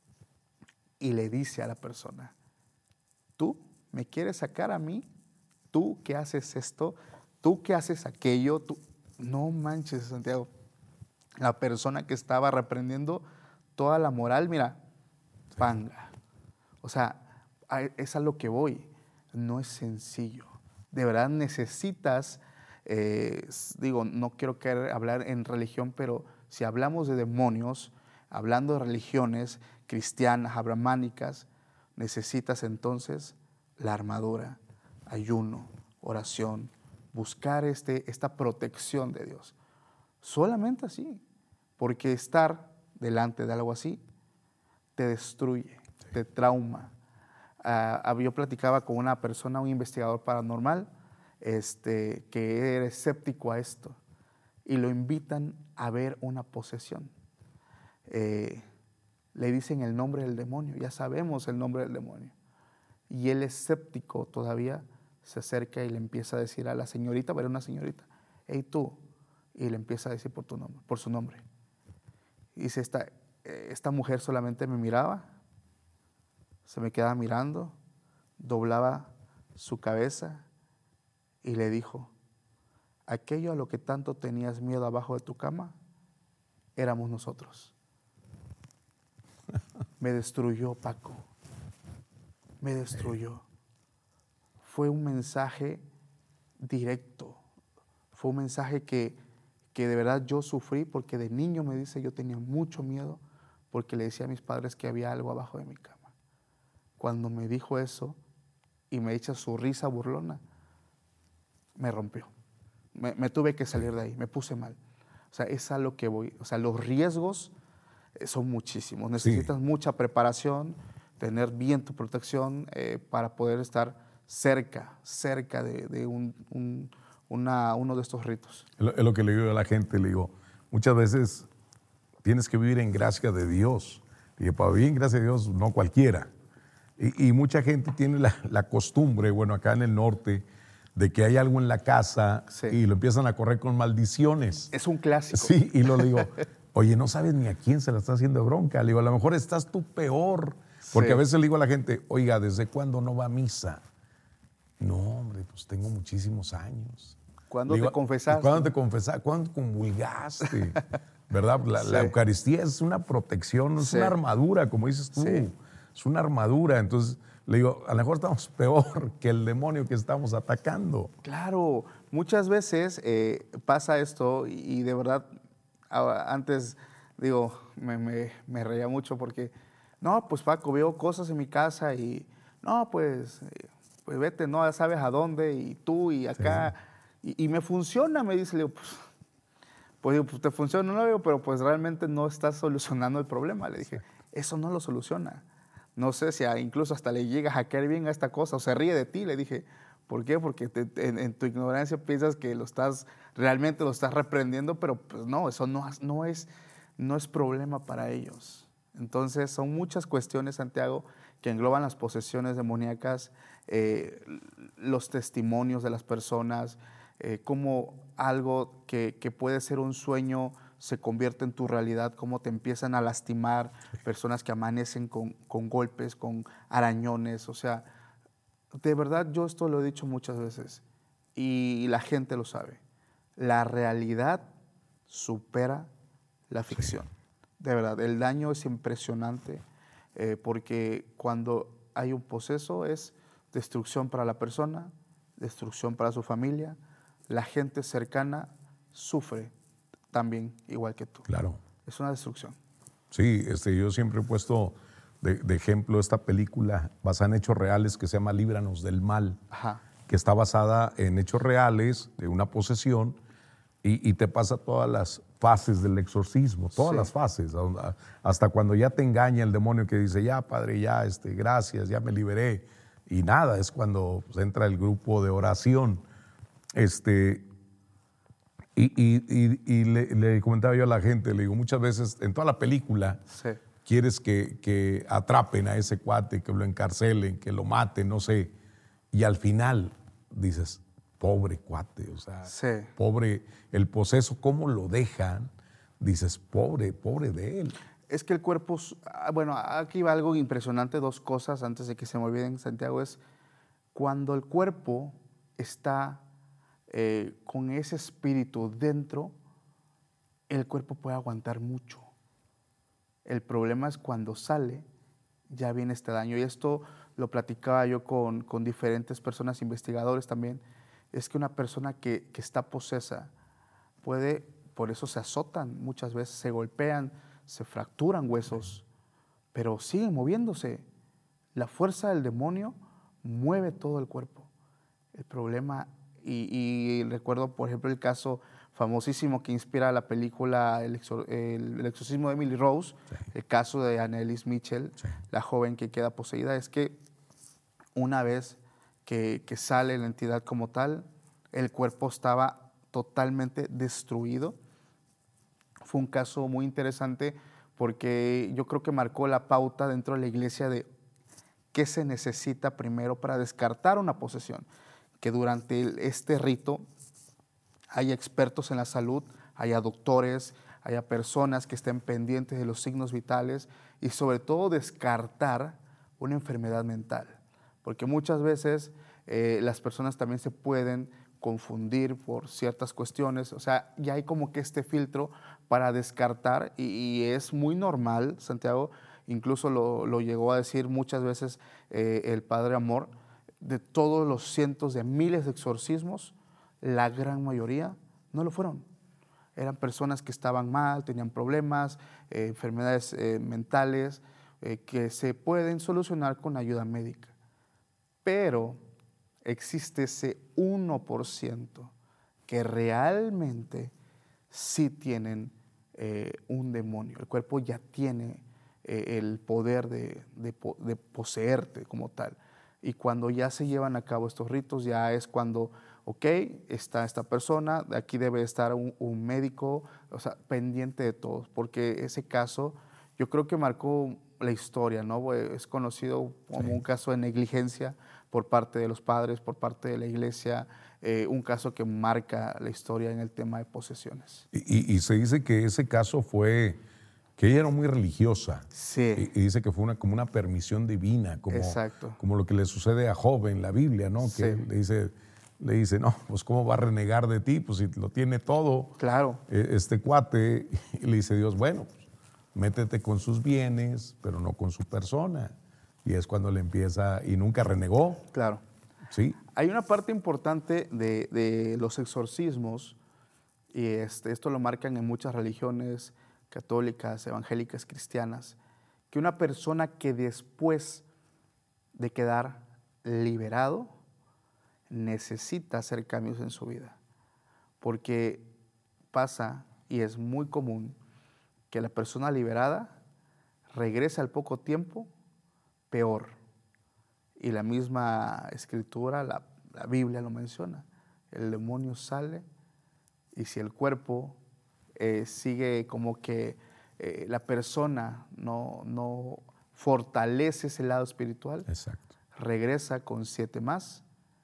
y le dice a la persona, tú me quieres sacar a mí, tú que haces esto, tú que haces aquello, tú, no manches, Santiago. La persona que estaba reprendiendo toda la moral, mira, panga. O sea, es a lo que voy, no es sencillo. De verdad necesitas, eh, digo, no quiero querer hablar en religión, pero si hablamos de demonios, hablando de religiones cristianas, abrahámicas, necesitas entonces la armadura, ayuno, oración, buscar este, esta protección de Dios. Solamente así, porque estar delante de algo así te destruye, sí. te trauma. Uh, yo platicaba con una persona, un investigador paranormal, este, que era escéptico a esto, y lo invitan a ver una posesión. Eh, le dicen el nombre del demonio, ya sabemos el nombre del demonio, y él escéptico todavía se acerca y le empieza a decir a la señorita, pero una señorita, hey tú, y le empieza a decir por, tu nombre, por su nombre. Y dice, esta, esta mujer solamente me miraba, se me quedaba mirando, doblaba su cabeza y le dijo, aquello a lo que tanto tenías miedo abajo de tu cama, éramos nosotros. Me destruyó, Paco, me destruyó. Fue un mensaje directo, fue un mensaje que, que de verdad yo sufrí, porque de niño, me dice, yo tenía mucho miedo porque le decía a mis padres que había algo abajo de mi cama. Cuando me dijo eso y me echa su risa burlona, me rompió. Me, me tuve que salir de ahí, me puse mal. O sea, es a lo que voy. O sea, los riesgos son muchísimos. Necesitas sí. mucha preparación, tener bien tu protección eh, para poder estar cerca, cerca de, de un, un, una, uno de estos ritos. Es lo que le digo a la gente, le digo, muchas veces tienes que vivir en gracia de Dios. Y para vivir en gracia de Dios, no cualquiera. Y, y mucha gente tiene la, la costumbre, bueno, acá en el norte, de que hay algo en la casa Sí. y lo empiezan a correr con maldiciones. Es un clásico. Sí, y lo digo, oye, no sabes ni a quién se la está haciendo bronca. Le digo, a lo mejor estás tú peor. Porque Sí. a veces le digo a la gente, oiga, ¿desde cuándo no va a misa? No, hombre, pues tengo muchísimos años. ¿Cuándo Le digo, te confesaste? ¿Cuándo te confesaste? ¿Cuándo comulgaste? ¿Verdad? La, Sí. la Eucaristía es una protección, es Sí. una armadura, como dices tú. Sí. Es una armadura. Entonces, le digo, a lo mejor estamos peor que el demonio que estamos atacando. Claro, muchas veces eh, pasa esto y, y de verdad, a- antes, digo, me, me, me reía mucho porque, no, pues Paco, veo cosas en mi casa y, no, pues, eh, pues vete, no, ya sabes a dónde y tú y acá. Y, y me funciona, me dice, le digo, pues, pues, digo, pues te funciona, no, le digo, pero pues realmente no estás solucionando el problema. Le dije, eso no lo soluciona. No sé si a- incluso hasta le llegas a caer bien a esta cosa o se ríe de ti. Le dije, ¿por qué? Porque te- te- en, en tu ignorancia piensas que lo estás, realmente lo estás reprendiendo, pero pues no, eso no, has- no, es, no es problema para ellos. Entonces son muchas cuestiones, Santiago, que engloban las posesiones demoníacas, eh, los testimonios de las personas, eh, cómo algo que, que puede ser un sueño se convierte en tu realidad, cómo te empiezan a lastimar, personas que amanecen con, con golpes, con arañones, o sea, de verdad yo esto lo he dicho muchas veces y la gente lo sabe, la realidad supera la ficción. De verdad, el daño es impresionante eh, porque cuando hay un poseso es destrucción para la persona, destrucción para su familia, la gente cercana sufre también igual que tú. Claro. Es una destrucción. Sí, este, yo siempre he puesto de, de ejemplo esta película basada en hechos reales que se llama Líbranos del Mal, Ajá. que está basada en hechos reales de una posesión y, y te pasa todas las fases del exorcismo, todas Sí. las fases, a- hasta cuando ya te engaña el demonio que dice, ya padre, ya, este, gracias, ya me liberé. Y nada, es cuando pues, entra el grupo de oración. Este, y y- y- y le, le comentaba yo a la gente, le digo, muchas veces en toda la película Sí. quieres que, que atrapen a ese cuate, que lo encarcelen, que lo maten, no sé. Y al final dices, pobre cuate, o sea, Sí. pobre, el poseso, ¿cómo lo dejan? Dices, pobre, pobre de él. Es que el cuerpo, s- ah, bueno, aquí va algo impresionante, dos cosas antes de que se me olviden, Santiago, es cuando el cuerpo está eh, con ese espíritu dentro, el cuerpo puede aguantar mucho. El problema es cuando sale, ya viene este daño. Y esto lo platicaba yo con, con diferentes personas, investigadores también, es que una persona que, que está posesa puede, por eso se azotan muchas veces, se golpean, se fracturan huesos, pero siguen moviéndose. La fuerza del demonio mueve todo el cuerpo. El problema, y, y recuerdo por ejemplo el caso famosísimo que inspira la película El, exor- el- el exorcismo de Emily Rose, Sí. el caso de Annelies Mitchell, Sí. la joven que queda poseída, es que una vez que, que sale la entidad como tal, el cuerpo estaba totalmente destruido. Fue un caso muy interesante porque yo creo que marcó la pauta dentro de la iglesia de qué se necesita primero para descartar una posesión. Que durante el- este rito haya expertos en la salud, haya doctores, haya personas que estén pendientes de los signos vitales y sobre todo descartar una enfermedad mental. Porque muchas veces eh, las personas también se pueden confundir por ciertas cuestiones, o sea, ya hay como que este filtro para descartar y, y es muy normal, Santiago, incluso lo, lo llegó a decir muchas veces eh, el Padre Amor, de todos los cientos de miles de exorcismos, la gran mayoría no lo fueron. Eran personas que estaban mal, tenían problemas, eh, enfermedades eh, mentales, eh, que se pueden solucionar con ayuda médica. Pero existe ese uno por ciento que realmente sí tienen eh, un demonio. El cuerpo ya tiene eh, el poder de, de, de poseerte como tal. Y cuando ya se llevan a cabo estos ritos, ya es cuando, ok, está esta persona, aquí debe estar un, un médico, o sea, pendiente de todos, porque ese caso yo creo que marcó la historia, ¿no? Es conocido como sí. un caso de negligencia por parte de los padres, por parte de la iglesia, eh, un caso que marca la historia en el tema de posesiones. Y, y se dice que ese caso fue, que ella era muy religiosa. Sí. Y, y dice que fue una, como una permisión divina, como, Exacto. como lo que le sucede a Job en la Biblia, ¿no? Sí. Que le dice, le dice, no, pues ¿cómo va a renegar de ti? Pues si lo tiene todo. Claro. Eh, este cuate, y le dice Dios, bueno, pues, métete con sus bienes, pero no con su persona. Y es cuando le empieza, y nunca renegó. Claro. Sí. Hay una parte importante de, de los exorcismos, y este, esto lo marcan en muchas religiones católicas, evangélicas, cristianas, que una persona que después de quedar liberado necesita hacer cambios en su vida. Porque pasa, y es muy común, que la persona liberada regresa al poco tiempo peor. Y la misma escritura, la, la Biblia lo menciona. El demonio sale y si el cuerpo eh, sigue como que eh, la persona no, no fortalece ese lado espiritual, exacto, regresa con siete más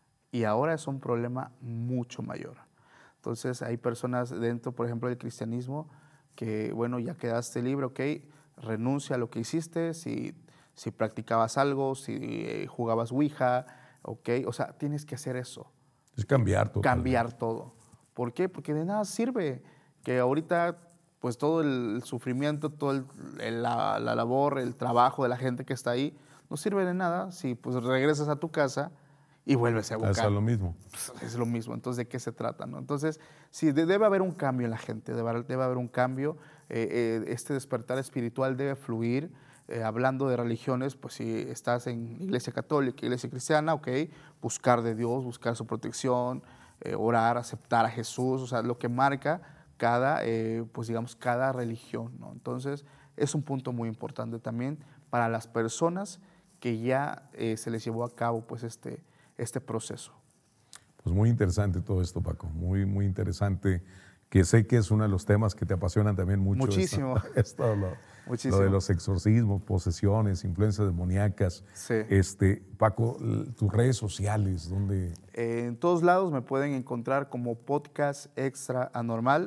y ahora es un problema mucho mayor. Entonces hay personas dentro, por ejemplo, del cristianismo que, bueno, ya quedaste libre, ok, renuncia a lo que hiciste, si... Si practicabas algo, si eh, jugabas Ouija, ok, o sea, tienes que hacer eso. Es cambiar todo. Cambiar todo. ¿Por qué? Porque de nada sirve que ahorita, pues todo el sufrimiento, toda la, la labor, el trabajo de la gente que está ahí, no sirve de nada si pues regresas a tu casa y vuelves a buscar. Es lo mismo. Es lo mismo. Entonces, ¿de qué se trata? ¿No? Entonces, sí, debe haber un cambio en la gente, debe, debe haber un cambio. Eh, eh, este despertar espiritual debe fluir. Eh, hablando de religiones, pues si estás en iglesia católica, iglesia cristiana, ok, buscar de Dios, buscar su protección, eh, orar, aceptar a Jesús, o sea, lo que marca cada, eh, pues digamos, cada religión, ¿no? Entonces, es un punto muy importante también para las personas que ya eh, se les llevó a cabo, pues, este, este proceso. Pues muy interesante todo esto, Paco, muy, muy interesante, que sé que es uno de los temas que te apasionan también mucho. Muchísimo. Esto, esto lo, Muchísimo. Lo de los exorcismos, posesiones, influencias demoníacas. Sí. Este, Paco, tus redes sociales, ¿dónde? Eh, en todos lados me pueden encontrar como Podcast Extra Anormal.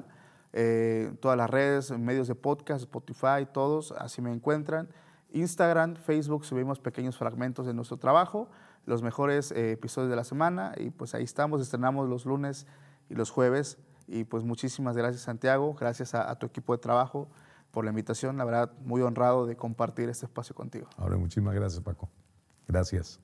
Eh, todas las redes, medios de podcast, Spotify, todos, así me encuentran. Instagram, Facebook, subimos pequeños fragmentos de nuestro trabajo, los mejores eh, episodios de la semana, y pues ahí estamos, estrenamos los lunes y los jueves. Y pues muchísimas gracias, Santiago, gracias a, a tu equipo de trabajo por la invitación, la verdad muy honrado de compartir este espacio contigo. Ahora, muchísimas gracias, Paco. Gracias.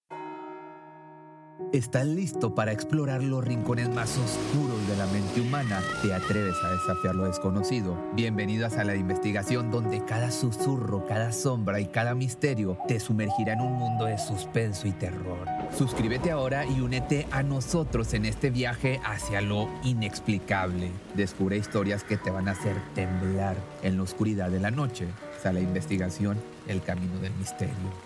¿Estás listo para explorar los rincones más oscuros de la mente humana? ¿Te atreves a desafiar lo desconocido? Bienvenido a Sala de Investigación, donde cada susurro, cada sombra y cada misterio te sumergirá en un mundo de suspenso y terror. Suscríbete ahora y únete a nosotros en este viaje hacia lo inexplicable. Descubre historias que te van a hacer temblar en la oscuridad de la noche. Sala de Investigación, el camino del misterio.